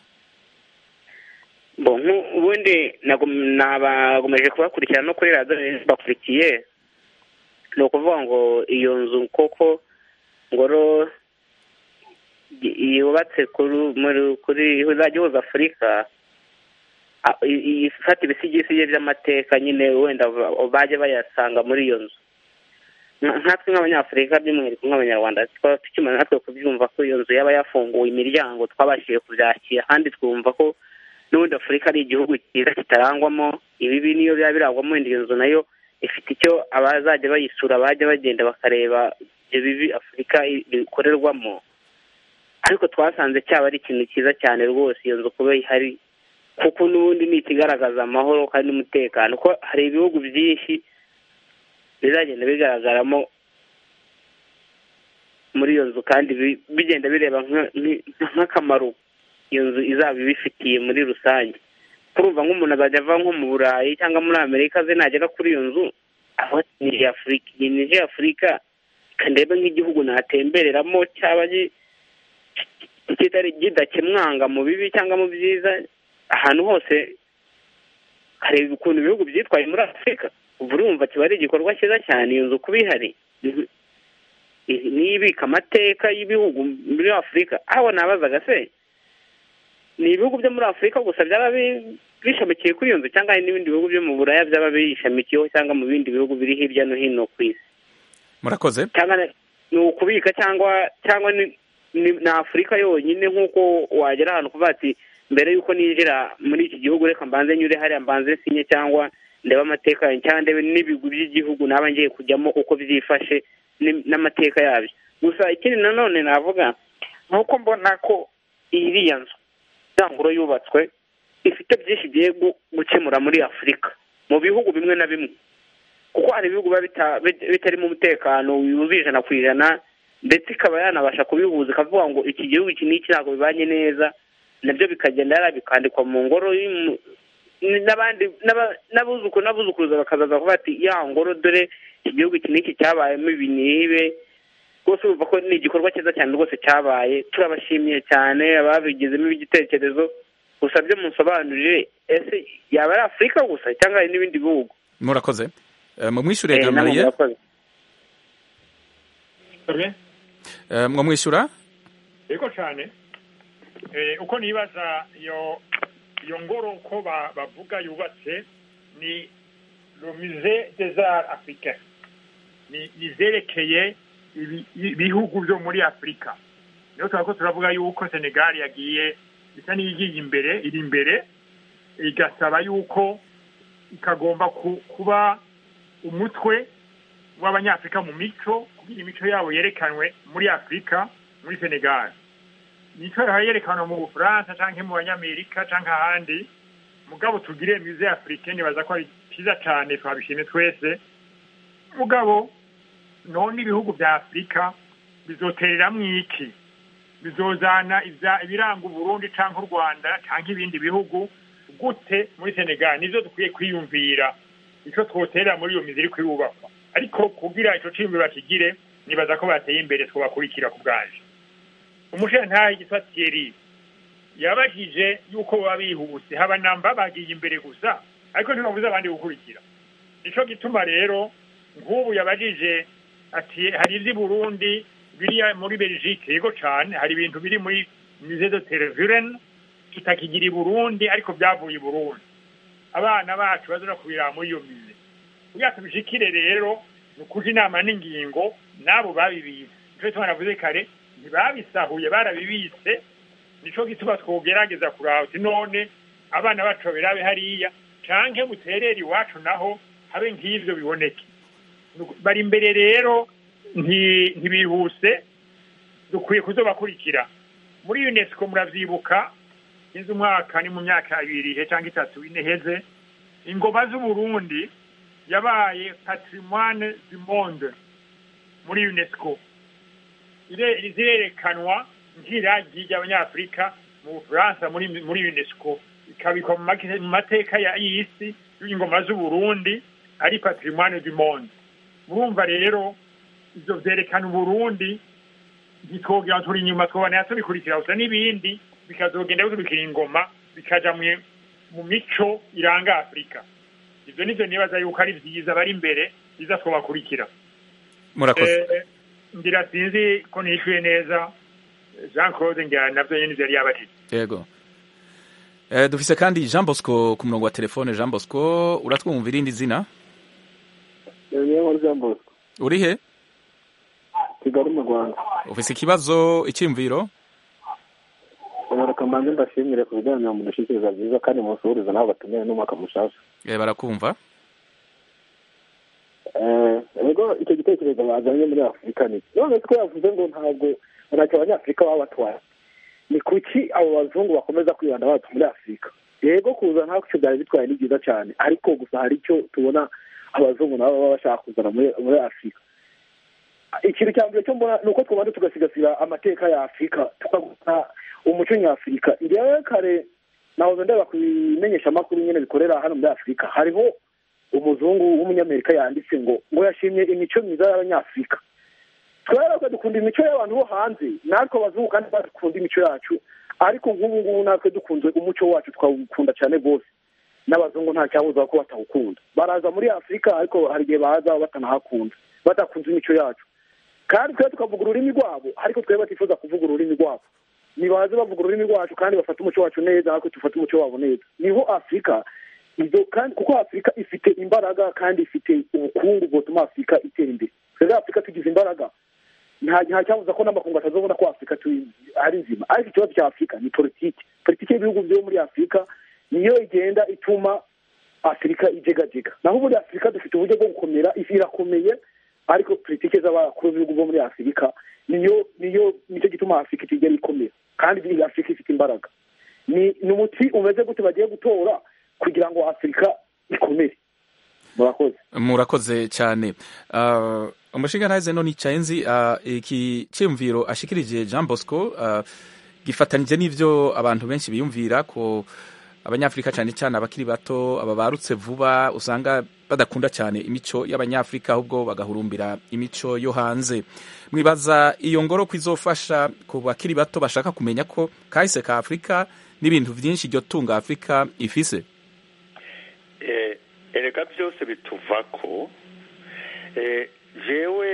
Ubundi nabagomeje kubakurikirana no kuri radiyo bakurikiye, ni ukuvuga ngo iyo nzu koko ngoro yubatse kuri Huza Afurika ifata ibisigisigi by'amateka nyine wenda bajya bayasanga muri iyo nzu. Nkatwe nk'abanyafurika by'umwihariko nk'abanyarwanda twaba tukimara natwe kubyumva ko iyo nzu yaba yafunguwe imiryango, twabashije kubyakira kandi twumva ko n'ubundi Afurika ari igihugu cyiza kitarangwamo ibibi, niyo byaba birangwamo wenda iyo nzu nayo ifite icyo abazajya bayisura bajya bagenda bakareba ibyo bibi Afurika bikorerwamo. Ariko twasanze cyaba ari ikintu cyiza cyane rwose iyo nzu kuba ihari, kuko n'ubundi ni ikigaragaza amahoro kandi n'umutekano, ko hari ibihugu byinshi bizagenda bigaragaramo muri iyo nzu kandi bigenda bireba nk'akamaro iyo nzu izaba ibifitiye muri rusange. Kurumva nk'umuntu azajya ava nko mu Burayi cyangwa muri Amerika ze nagera kuri iyo nzu aho ni Afurika kandebe nk'igihugu natembereramo cyaba kitari gidakemwanga mu bibi cyangwa mu byiza. Ahantu hose hari ukuntu ibihugu byitwaye muri Afurika, urumva kiba ari igikorwa cyiza cyane iyo nzu kuba ihari, nibika amateka y'ibihugu muri Afurika. Aho nabazaga se ni ibihugu byo muri Afurika gusa byaba bishamikiye kuri iyo nzu cyangwa hari n'ibindi bihugu byo mu Buraya byaba bishamikiyeho cyangwa mu bindi bihugu biri hirya no hino ku isi? Murakoze. Cyangwa ni ukubika cyangwa ni Afurika yonyine, nk'uko wagera ahantu kuvuga ati mbere y'uko ninjira muri iki gihugu reka mbanze nyure hariya mbanze sinye cyangwa ndeba amateka cyangwa ndebe n'ibigwi by'igihugu naba ngiye kujyamo uko byifashe n'amateka yabyo. Gusa ikindi nanone navuga nuko mbona ko iriya nzu ngoro yubatswe ifite byinshi bigiye gukemura muri Afurika mu bihugu bimwe na bimwe, kuko hari ibihugu bitarimo umutekano wuzuye 100%, ndetse ikaba yanabasha kubihuza ikavuga ngo iki gihugu iki n'iki ntabwo bibanye neza, nabyo bikagenda bikandikwa mu ngoro n'abandi n'abuzukuruza bakazaza kuvuga ati ya ngoro dore iki gihugu iki n'iki cyabayemo ibi n'ibe. Rwose urumva ko ni igikorwa cyiza cyane rwose cyabaye, turabashimiye cyane ababigizemo igitekerezo. Gusa byo munsobanurire, ese yaba ari Afurika gusa cyangwa hari n'ibindi bihugu? Murakoze. Mumwishyure Gamaliye. Mwamwishyura? Yego cyane. Uko nibaza iyo ngoro uko bavuga yubatse ni le musée des arts africains, ni zerekeye ibihugu byo muri Afurika. Niyo twako turavuga yuko Senegal yagiye isa n'iyigiye iri imbere igasaba yuko ikagomba kuba umutwe w'abanyafurika mu mico, kugira imico yabo yerekanwe muri Afurika, muri Senegal. Nico yerekanwe mu Bufaransa canke mu Banyamerika canke ahandi, mugabo tugire musée africaine baza ko ari cyiza cyane, twabishimye twese. Mugabo none ibihugu bya Afurika bizotereramwo iki? Bizozana ibiranga Burundi canke u Rwanda canke ibindi bihugu gute muri Senegal? Nivyo dukwiye kwiyumvira ico twotera muri iyo miziri kwiyubakwa. Ariko kugira ico cimbi bakigire, nibaza ko bateye imbere twabakurikira ku bwaje. Umushantaye gitwa Thierry yabajije yuko babihuse haba namba bagiye imbere gusa, ariko ntibabuza abandi gukurikira. Nico gituma rero nk'ubu yabajije ati hari izi Burundi biri muri Belgique, yego cyane hari ibintu biri muri Musée de Tervuren tutakigira i Burundi ariko byavuye i Burundi, abana bacu bazura kubira muri iyo musée. Kugira tubishikire rero nukuja inama n'ingingo nabo babibise, nico twanavuze kare ntibabisahuye barabibise. Nico gituma twogerageza kuraba uti none abana bacu birabe hariya canke mutereri iwacu naho habe nk'ivyo biboneke. Bari imbere rero ntibihuse dukwiye kuzobakurikira muri UNESCO. Muravyibuka inzu umwaka ni mu myaka 2 cyangwa 3 ineheze, ingoma z'Uburundi yabaye patrimoine du monde muri UNESCO. Zirerekanwa nk'iragi ry'Abanyafrika mu Bufaransa muri UNESCO, ikabikwa mu mateka y'isi y'ingoma z'Uburundi ari patrimoine du monde. Murumva rero ivyo vyerekana Uburundi ntitwogira turi inyuma, twobana tubikurikira gusa n'ibindi bikazogenda bikurikira ingoma bikaja mu mico iranga Afrika. Ivyo nivyo nibaza yuko ari vyiza bari imbere biza twobakurikira. Murakoze. Ngira sinzi ko nishuye neza Jean Claude, ngira navyo nyene vyari yabatije. Yego. Dufise kandi Jean Bosco ku murongo wa telefone. Jean Bosco, uratwumva irindi zina? Yego, Jean Bosco. Uri he? Kigali mu Rwanda. Ufise ikibazo, icyumviro? Reka mbanze mbashimire ku bijyanye mu gushikiriza byiza kandi musuhuriza nabo batumire n'umwaka mushasha. Barakumva. Ego icyo gitekerezo bazanye muri Afurika ni none ko yavuze ngo ntabwo ntacyo Abanyafurika baba batwara. Ni kuki abo bazungu bakomeza kwibanda bacu muri Afurika? Yego kuza ntabwo icyo byari bitwaye ni byiza cyane, ariko gusa hari icyo tubona abazungu nabo baba bashaka kuzana muri Afurika. Ikintu cya mbere cyo mbona ni uko twabanje tugasigasira amateka ya Afurika, tukaguha umuco nyafurika. Ndiye kare nahoze ndeba kubimenyesha amakuru nyine bikorera hano muri Afurika, hariho umuzungu w'umunyamerika yanditse ngo yashimye imico myiza y'Abanyafurika. Twebwe dukunda imico y'abantu bo hanze, natwe abazungu kandi badukunda imico yacu, ariko nk'ubu ngubu natwe dukunze umuco wacu twawukunda cyane rwose. N'abazungu nta cyabuza ko batawukunda, baraza muri Afurika ariko hari igihe baza batanahakunda, badakunze imico yacu. Kandi twebwe tukavuga ururimi rwabo, ariko twebwe batifuza kuvuga ururimi rwabo. Nibaze bavuga ururimi rwacu kandi bafata umuco wacu neza, ariko tufata umuco wabo neza. Niho Afurika izo kandi kuko Afurika ifite imbaraga kandi ifite ubukungu bwotuma Afurika itera imbere. Twebwe Afurika tugize imbaraga, nta cyabuza ko n'amakungu atazobona ko Afurika ari nzima. Ariko ikibazo cya Afurika ni politiki y'ibihugu byo muri Afurika niyo igenda ituma Afurika ijegajega. Naho muri Afurika dufite uburyo bwo gukomera, isi irakomeye, ariko politiki z'abakuru b'ibihugu byo muri Afurika nicyo gituma Afurika itigera ikomera, kandi Afurika ifite imbaraga. Ni umuti umeze gute bagiye gutora kugira ngo Afurika ikomere? Murakoze cyane. Umushinga ntaze none icayenzi iki cyumviro ashikirije Jean Bosco gifatanije n'ivyo abantu benshi biyumvira ko Abanyafurika cyane cyane abakiri bato ababarutse vuba usanga badakunda cyane imico y'Abanyafurika, ahubwo bagahurumbira imico yo hanze. Mwibaza iyo ngoro kwizofasha ku bakiri bato bashaka kumenya ko kahise ka Afrika n'ibintu byinshi ryo tunga Afrika ifise? Erega byose bituvako. Jewe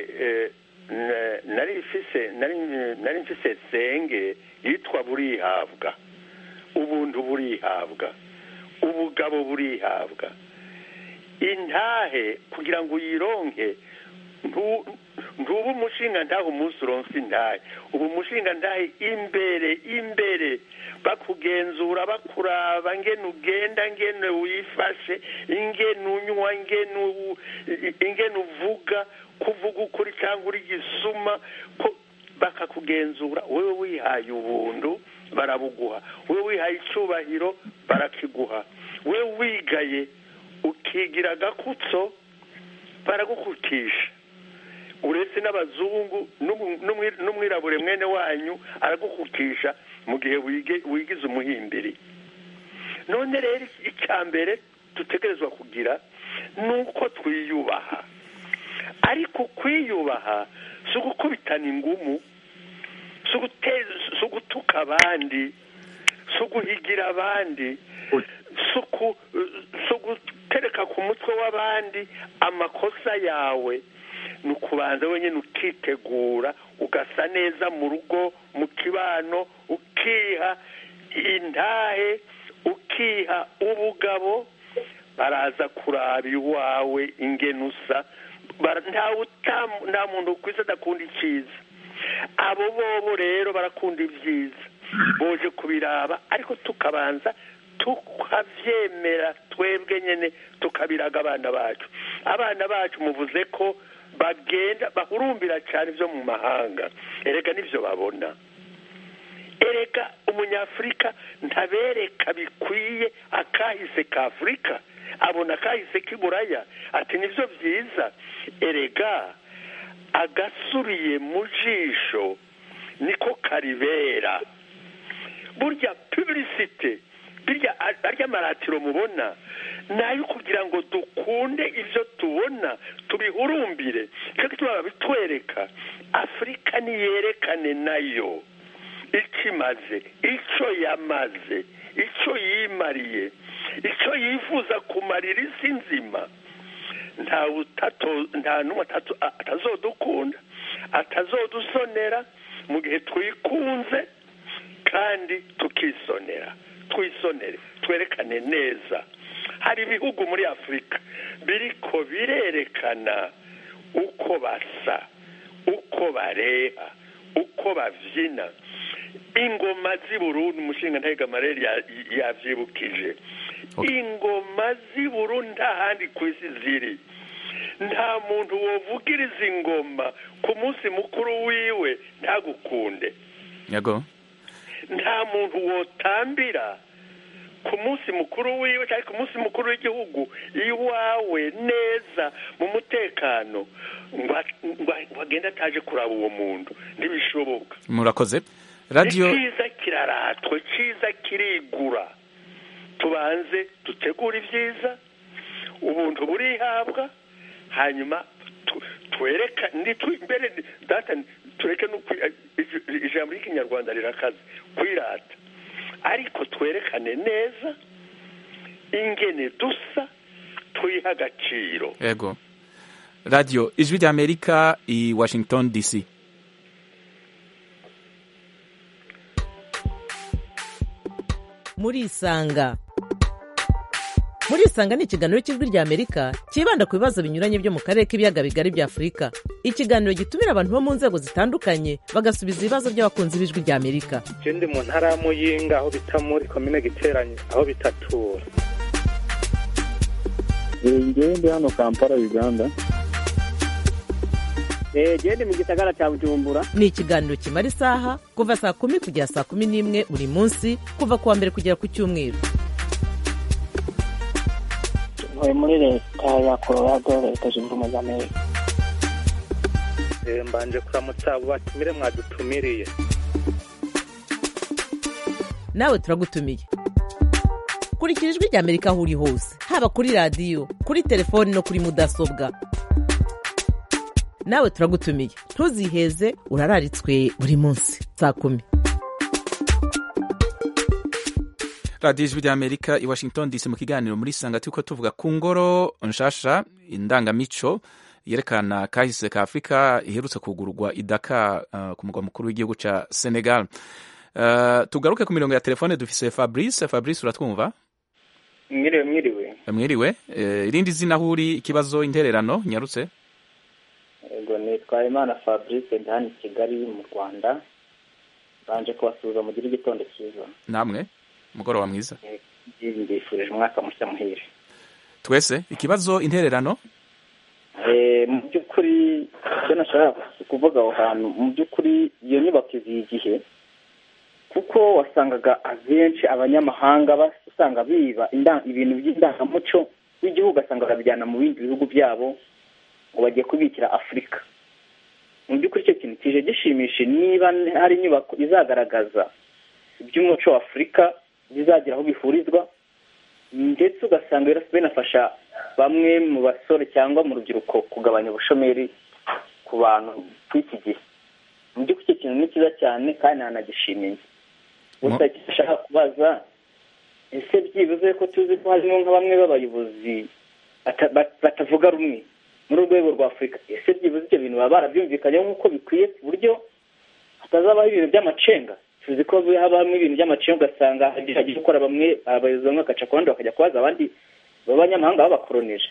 nari mfise senge yitwa Burihabwa, ubuntu burihabwa, ubugabo burihabwa. Intahe kugira ngo uyironke ntubu umushinga ntahe umunsi uronse intahe, ubu umushinga ntahe imbere bakugenzura, bakuraba ngene ugenda, ngene wifashe, ingene unywa, ingene uvuga, kuvuga ukuri cyangwa uri gisuma, bakakugenzura. Wewe wihaye ubuntu barabuguha, wewe wihaye icyubahiro barakiguha, wewe wigaye ukigira agakutso baragukutisha. Uretse n'abazungu n'umwirabure mwene wanyu aragukutisha mu gihe wigize umuhimbiri. None rero icyambere dutegerezwa kugira nuko twiyubaha, ariko kwiyubaha si ugukubitana ingumu, si ugutuka abandi, si uguhigira abandi, si ugutereka ku mutwe w'abandi amakosa yawe. Ni ukubanza wenyine ukitegura, ugasa neza mu rugo, mu kibano, ukiha intahe, ukiha ubugabo, baraza kuraba iwawe ingene usa. Nta muntu ukwiza adakunda icyiza. Abo bobo rero barakunda ibyiza, boje kubiraba, ariko tukabanza tukavyemera twebwe nyene, tukabiraga abana bacu. Abana bacu muvuze ko bagenda bahurumbira cyane ibyo mu mahanga erega nibyo babona erega umunyafurika ntabereka bikwiye akahise ka afurika abona akahise k'iburaya ati nibyo byiza erega agasubiye mu jisho niko karibera burya publicite birya arya maratiro mubona nayo kugira ngo dukunde ivyo tubona tubihurumbire cyo gituma bitwereka Afrika niyerekane nayo ikimaze ico yamaze ico yimariye ico yifuza kumarira isi nzima nta numwe atazodukunda atazodusonera mu gihe twikunze kandi tukisonera twisonere twerekane neza hari ibihugu muri Afrika biriko birerekana uko basa uko bareha uko bavyina ingoma z'i Burundi umushinga ntega mareri yavyibukije ingoma z'i Burundi ahandi kw'isi ziri nta muntu wovugiriza ingoma ku munsi mukuru wiwe ntagukunde yego nta muntu wotambira ku munsi mukuru wiwe cyangwa ku munsi mukuru w'igihugu iwawe neza mu mutekano ngo agenda ataje kuraba uwo muntu ntibishoboka murakoze radio cyiza kiraratwe cyiza kirigura tubanze dutegura ibyiza ubuntu burihabwa hanyuma twereka mbere data tureke ijambo ry'ikinyarwanda rirakaze kwirata ariko twerekane neza ingene dusa tuyiha agaciro yego radio ijwi ry'Amerika i Washington DC murisanga ni ikiganiro cy'ijwi ry'Amerika cyibanda ku bibazo binyuranye byo mu karere k'ibiyaga bigari bya Afurika ikiganiro gitumira abantu bo mu nzego zitandukanye bagasubiza ibibazo by'abakunzi b'ijwi ry'Amerika je ndi mu ntara ya Muyinga aho bita muri komine Giteranyi aho bitatura ngewe ndi hano Kampala Uganda gende mu gisagara cya Bujumbura ni ikiganiro kimara isaha kuva saa 10 kugera saa 11 buri munsi kuva kuwa mbere kugera ku cyumweru muri leta ya Colorado leta zunze ubumwe za Amerika mbanje kuramutsa abo batumire mwadutumiriye nawe turagutumiye kurikira ijwi ry'Amerika aho uri hose haba kuri radio kuri telefoni no kuri mudasobwa nawe turagutumiye ntuziheze urararitswe buri munsi saa 10 Radio ijwi ry'Amerika i Washington DC mu kiganiro muri sanga tuko tuvuga ku ngoro nshasha indangamico yerekana kahise ka Afrika iherutse kugurwa i Dakar ku mugwa mukuru w'igihugu ca Senegal. Tugaruke ku mirongo ya telefone dufise Fabrice uratwumva? Mwiriwe. Irindi zina huri ikibazo intererano nyarutse? Ego nitwa Imana Fabrice ndani Kigali mu Rwanda. Banje kubasuza mu gihe gitondo cyiza. Namwe mugoroba mwiza. Ndifurije umwaka mushya muhire. Twese ikibazo intererano? Mu by'ukuri cyo nashaka kuvuga aho hantu mu by'ukuri iyo nyubako izigihe kuko wasangaga abenshi abanyamahanga basanga biba ibintu by'indangamuco w'igihugu asanga babijyana mu bindi bihugu byabo ngo bagiye kubikira Afurika. Mu by'ukuri icyo kintu kije gishimishe niba hari inyubako izagaragaza iby'umuco wa Afurika bizagira aho bifurizwa ndetse ugasanga binafasha bamwe mu basore cyangwa mu rubyiruko kugabanya ubushomeri ku bantu kw'iki gihe. Mu by'ukuri icyo kintu ni cyiza cyane kandi nanagishimiye. Gusa cyashaka kubaza ese byibuze ko tuzi ko harimo nka bamwe b'abayobozi batavuga rumwe muri urwego rwa Afurika, ese byibuze ibyo bintu baba barabyumvikanyeho nk'uko bikwiye ku buryo hatazabaho ibintu by'amacenga. Tuzi ko habamo ibintu by'amacenga ugasanga hagiye gukora bamwe abayobozi bamwe bagaca ku bandi bakajya kubaza abandi b'abanyamahanga babakoroneje.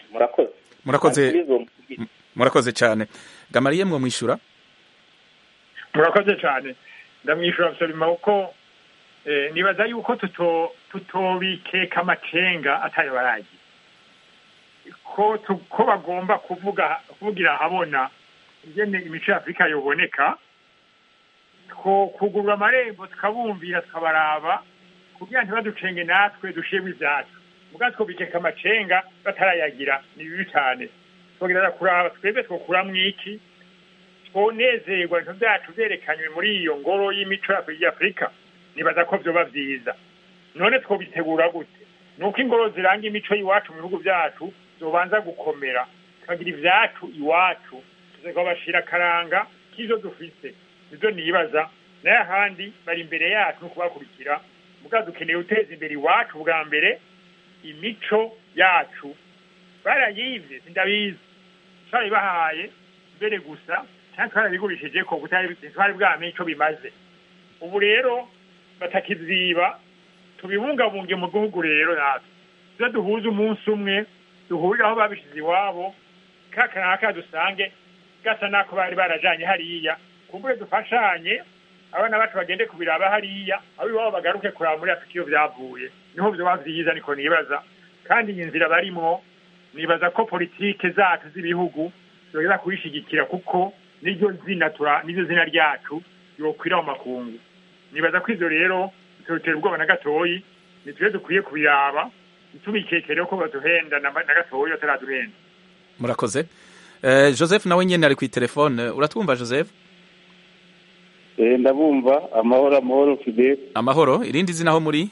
Murakoze cyane. Gamariye mwo mwishura? Murakoze cyane. Ndamwishura absolument uko nibaza yuko tutobikeka amacenga atayo baragiye ko bagomba kuvugira ahabona ingene imico ya Afurika yoboneka, kugurura amarembo tukabumvira tukabaraba kugira ntibaducenge natwe dushiremo ivyacu, muga twobikeka amacenga batarayagira ni bibi cane. Twogereza kuraba twebwe twokuramwo iki, twonezerwa ibintu vyacu vyerekanywe muri iyo ngoro y'imico ya Afurika, nibaza ko vyoba vyiza. None twobitegura gute? Nuko ingoro ziranga imico y'iwacu mu bihugu vyacu zobanza gukomera, tukagira ivyacu iwacu, tuzakabashira akaranga k'izo dufise. Nivyo nibaza, naye ahandi bari imbere yacu no kubakurikira, muga dukeneye guteza imbere iwacu bwa mbere imico yacu. Barayivye sindabizi, bahaye mbere gusa cyangwa twarabigurishije ko twari bwamenye ico bimaze. Ubu rero batakiziba, tubibungabunge mu gihugu rero natwe tuza duhuze umunsi umwe, duhurire aho babishize iwabo, kakanaka dusange gasa nako bari barajanye hariya, kumbure dufashanye abana bacu bagende kubiraba hariya, abo iwabo bagaruke kuraba muri Afurika iyo vyavuye, niho vyoba vyiza niko nibaza. Kandi iyi nzira barimwo nibaza ko politike zacu z'ibihugu zogeza kuyishigikira, kuko niryo zina ryacu yokwira mu makungu. Nibaza ko ivyo rero bitotera ubwoba na gatoyi, nitwe dukwiye kubiraba, ntitubikekere ko baduhenda na gatoyi bataraduhenda. Murakoze. Joseph nawe nyene ari ku telefone, uratwumva Joseph? Ndabumva. Amahoro Fidel. Amahoro, irindi zina aho muri?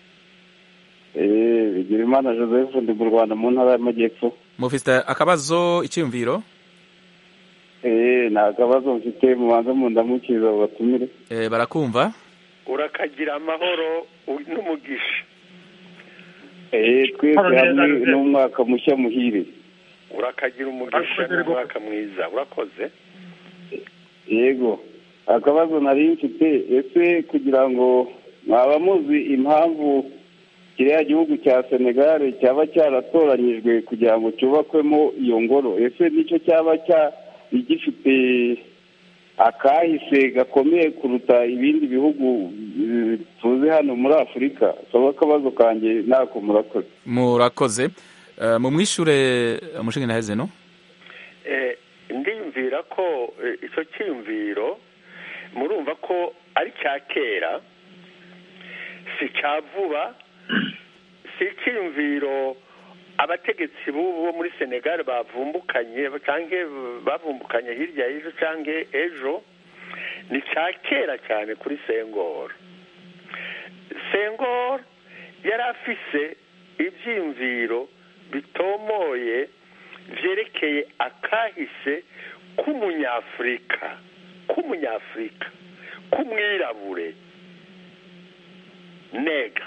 Bigirimana Joseph, ndi mu Rwanda mu ntara y'Amajyepfo. Mufite akabazo, icyumviro? Nta akabazo mfite, mubanza mundamukiza batumire. Barakumva. Urakagira amahoro n'umugisha. Twese hamwe n'umwaka mushya muhire. Urakagira umugisha n'umwaka mwiza. Urakoze. Yego. Akabazo nari mfite, ese kugira ngo mwaba muzi impamvu kiriya gihugu cya Senegal cyaba cyaratoranyijwe kugira ngo cyubakwemo iyo ngoro, ese nicyo cyaba gifite akahise gakomeye kuruta ibindi bihugu tuzi hano muri Afurika? Soba akabazo kanjye nako. Murakoze. Mumwishure umushinga naheze no? Ndimvira ko icyo cyumviro murumva ko ari cya kera, si cya vuba, si icyumviro abategetsi bo muri Senegal bavumbukanye hirya y'ejo cyangwa ejo. Ni cya kera cyane kuri Senghor. Senghor yari afise ibyiyumviro bitomoye vyerekeye akahise k'umunyafurika, k'umwirabure nega.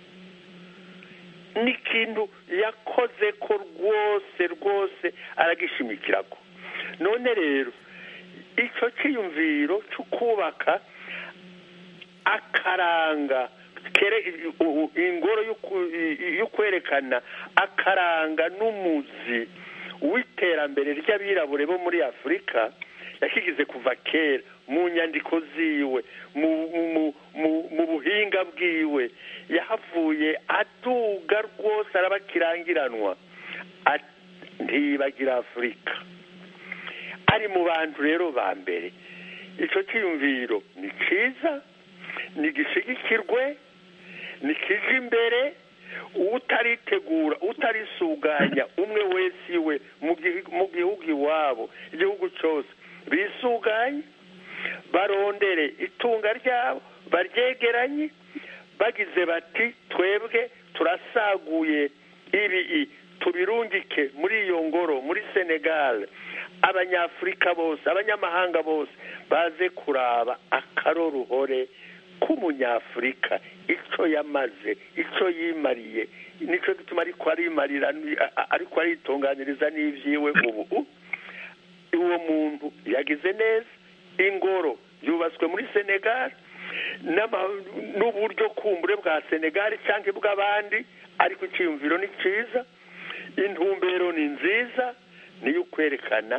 Ni ikintu yakoze ko rwose aragishimikirako. None rero icyo cyiyumviro cyo kubaka akaranga ingoro yo kwerekana akaranga n'umuzi w'iterambere ry'abirabure bo muri Afurika yakigize kuva kera mu nyandiko ziwe, mu buhinga bwiwe. Yahavuye aduga rwose arabakirangiranwa, ntibagira Afurika. Ari mu bantu rero ba mbere. Icyo cyiyumviro ni cyiza, ni gishigikirwe, ni kije imbere. Utaritegura, utarisuganya umwe wese iwe mu gihugu iwabo, igihugu cyose bisuganye, barondere itunga ryabo, baryegeranye, bagize bati twebwe turasaguye ibi tubirungike muri iyo ngoro muri Senegal. Abanyafurika bose, abanyamahanga bose baze kuraba akaroruhore k'umunyafurika, icyo yamaze, icyo yimariye. Nicyo gituma ariko aritunganiriza n'ivyiwe. Ubu uwo muntu yagize neza. Ingoro yubatswe muri Senegal n'uburyo kumbure bwa Senegal cyangwa bw'abandi, ariko icyumviro ni cyiza, intumbero ni nziza, niyo kwerekana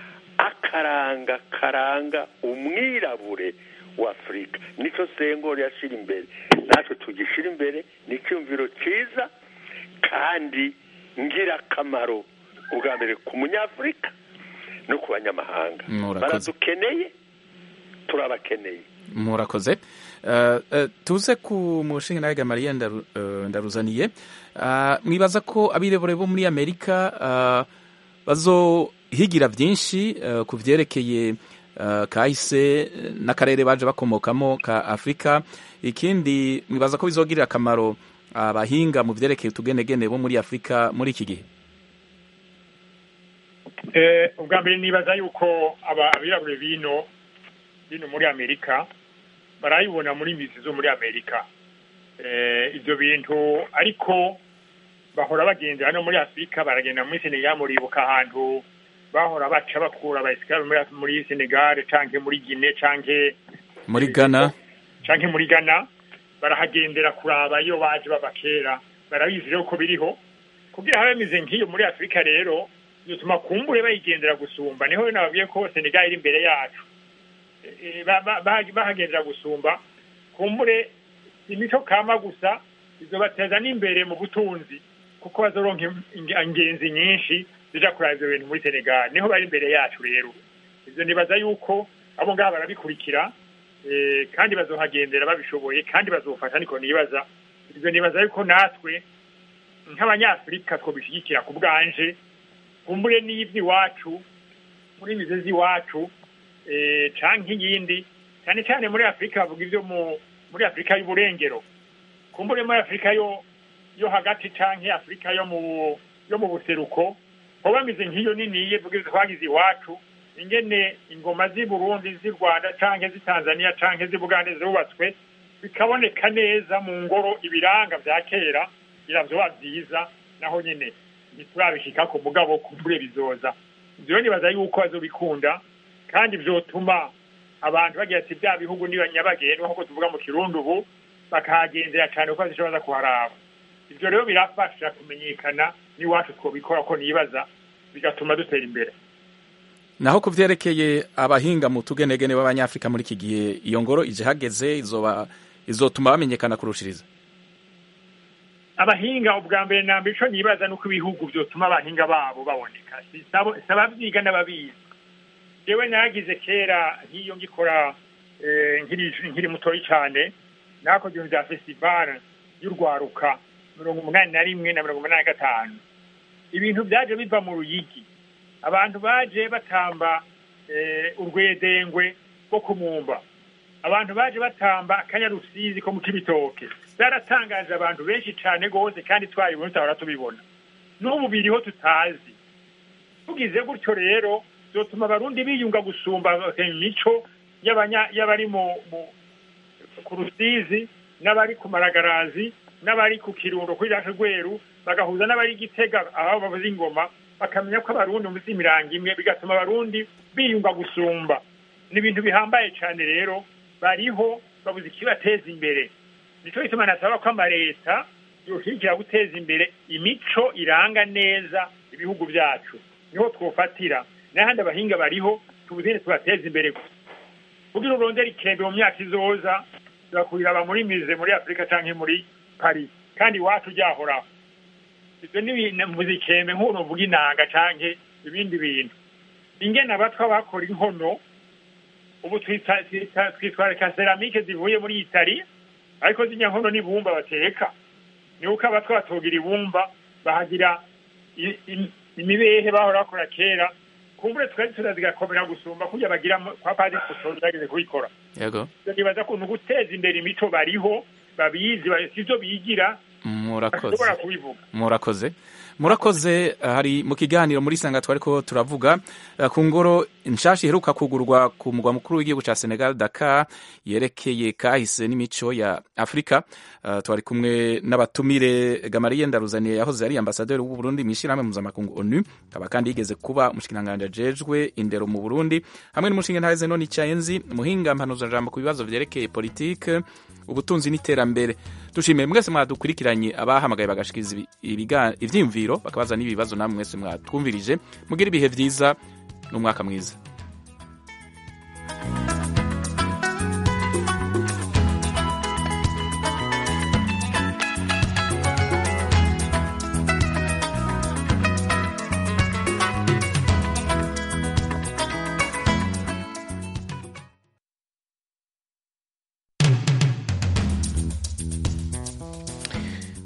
akaranga umwirabure wa Afurika. Nicyo Senghor yashira imbere, natwe tugishira imbere. Ni icyumviro cyiza kandi ngirakamaro ubwa mbere ku munyafurika no ku banyamahanga baradukeneye turabakeneye. Murakoze. Tuze ku mushinga nawe Gamaliel Ndaruzaniye, mwibaza ko abirebure bo muri Amerika bazohigira byinshi ku vyerekeye kahise n'akarere baje bakomokamo ka Afrika, ikindi mwibaza ko bizogirira akamaro abahinga mu vyerekeye utugenegene bo muri Afrika muri iki gihe? Ubwa mbere nibaza yuko abirabure bino muri Amerika barayibona muri misi zo muri Amerika ivyo bintu, ariko bahora bagenda hano muri Afrika, baragenda muri Senegal, muribuka ahantu bahora baca bakura abasikari muri Senegal canke muri Guinea canke muri Ghana barahagendera kuraba iyo baje babakera, barabizi rero ko biriho kugira habe mize nk'iyo muri Afrika. Rero bituma kumbure bayigendera gusumba, niho nababwiye ko Senegal iri imbere yacu, bahagendera gusumba. Kumbure imico kama gusa izobateza n'imbere mu butunzi, kuko bazoronka ingenzi nyinshi zija kuraba ivyo bintu muri Senegal, niho bari imbere yacu. Rero ivyo nibaza yuko abo ngabo barabikurikira, kandi bazohagendera babishoboye, kandi bazofasha. Niko nibaza ivyo, nibaza yuko natwe nk'abanyafurika twobishigikira ku bwanje. Kumbure n'ivy'iwacu muri mizezi iwacu canke iyindi, cyane cyane muri Afrika bavuga ivyo muri Afrika y'uburengero. Kumbure muri Afrika yo hagati canke Afrika yo mu buseruko ho bamize nk'iyo niniye vuga ivyo twagize iwacu, ingene ingoma z'i Burundi, z'i Rwanda canke z'i Tanzania canke z'i Buganda zubatswe bikaboneka neza mu ngoro, ibiranga vya kera biravyoba vyiza, naho nyene ntiturabishika ku mugabo kumbure bizoza. Ivyo nibaza yuko bazobikunda, kandi vyotuma abantu bagira ati bya bihugu niba nyabagendwa nk'uko tuvuga mu Kirundi ubu, bakahagendera cyane kuko zishobora kuharaba. Ivyo rero birafasha kumenyekana n'iwacu twobikora, ko nibaza bigatuma dutera imbere. Naho ku vyerekeye abahinga mu tugenegene b'abanyafrika muri iki gihe, iyo ngoro ije hageze izotuma bamenyekana kurushiriza. Abahinga ubwa mbere nambe ico nibaza nuko ibihugu vyotuma abahinga babo baboneka, sabavyiga n'ababizi. Jewe nagize kera nk'iyo ngikora nkiri mutoyi cane, nakoze ibintu vya festival y'urwaruka 81 na 85. Ibintu vyaje biva mu Ruyigi, abantu baje batamba urwedengwe rwo kumumba, abantu baje batamba akanyarusizi ko mu Kibitoke. Byaratangaje abantu benshi cane gose, kandi twabibona tutahora tubibona. N'ubu biriho tutazi. Tugize gutyo rero zotuma abarundi biyunga gusumba imico y'abari ku Rusizi, n'abari ku Maragarazi, n'abari ku Kirundo kuri Rweru, bagahuza n'abari Gitega aho bavuza ingoma, bakamenya ko abarundi mu mirango imwe, bigatuma abarundi biyunga gusumba. Ni ibintu bihambaye cane rero, bariho babuze ikibateza imbere. Nico gituma nasaba ko amareta yoshigikira guteza imbere imico iranga neza ibihugu vyacu, niho twofatira. N'ahandi abahinga bariho, tubuzine tubateza imbere. Kugira urondera ikembe mu myaka izoza, tuzakurira muri mize muri Afrika canke muri Paris, kandi iwacu ryahoraho. Ivyo ni muzikembe nk'uno uvuga inanga canke ibindi bintu. Ingene abatwa bakora inkono, ubu twitwareka ceramike zivuye muri Italia, ariko zinya nkono n'ibumba bateka. Ni uko abatwa batogira ibumba, bahagira imibehe bahora bakora kera. Kumbure twari turazigakomera gusumba kuja bagira kwa Padiri tutageze kubikora. Yego. Ndibaza ko guteza imbere imico bariho, babizi sivyo bigira. Murakoze. Hari mu kiganiro muri Sanga twariko turavuga ku ngoro nshasha iheruka kugurwa ku mugwa mukuru w'igihugu ca Senegal, Dakar, yerekeye kahise n'imico ya Afrika. Twari kumwe n'abatumire Gamaliel Ndaruzaniye, yahoze ari ambasaderi w'u Burundi mw'ishirahamwe mpuzamakungu ONU, akaba kandi yigeze kuba umushikiranganje ajejwe indero mu Burundi, hamwe n'umushinga ntaheze none Icayenzi, muhinga mpanuza jambo ku bibazo vyerekeye politike, ubutunzi n'iterambere. Dushimiye mwese mwadukurikiranye, abahamagaye bagashikiza ivyiyumviro bakabaza n'ibibazo, namwe mwese mwatwumvirije. Mugira ibihe vyiza n'umwaka mwiza.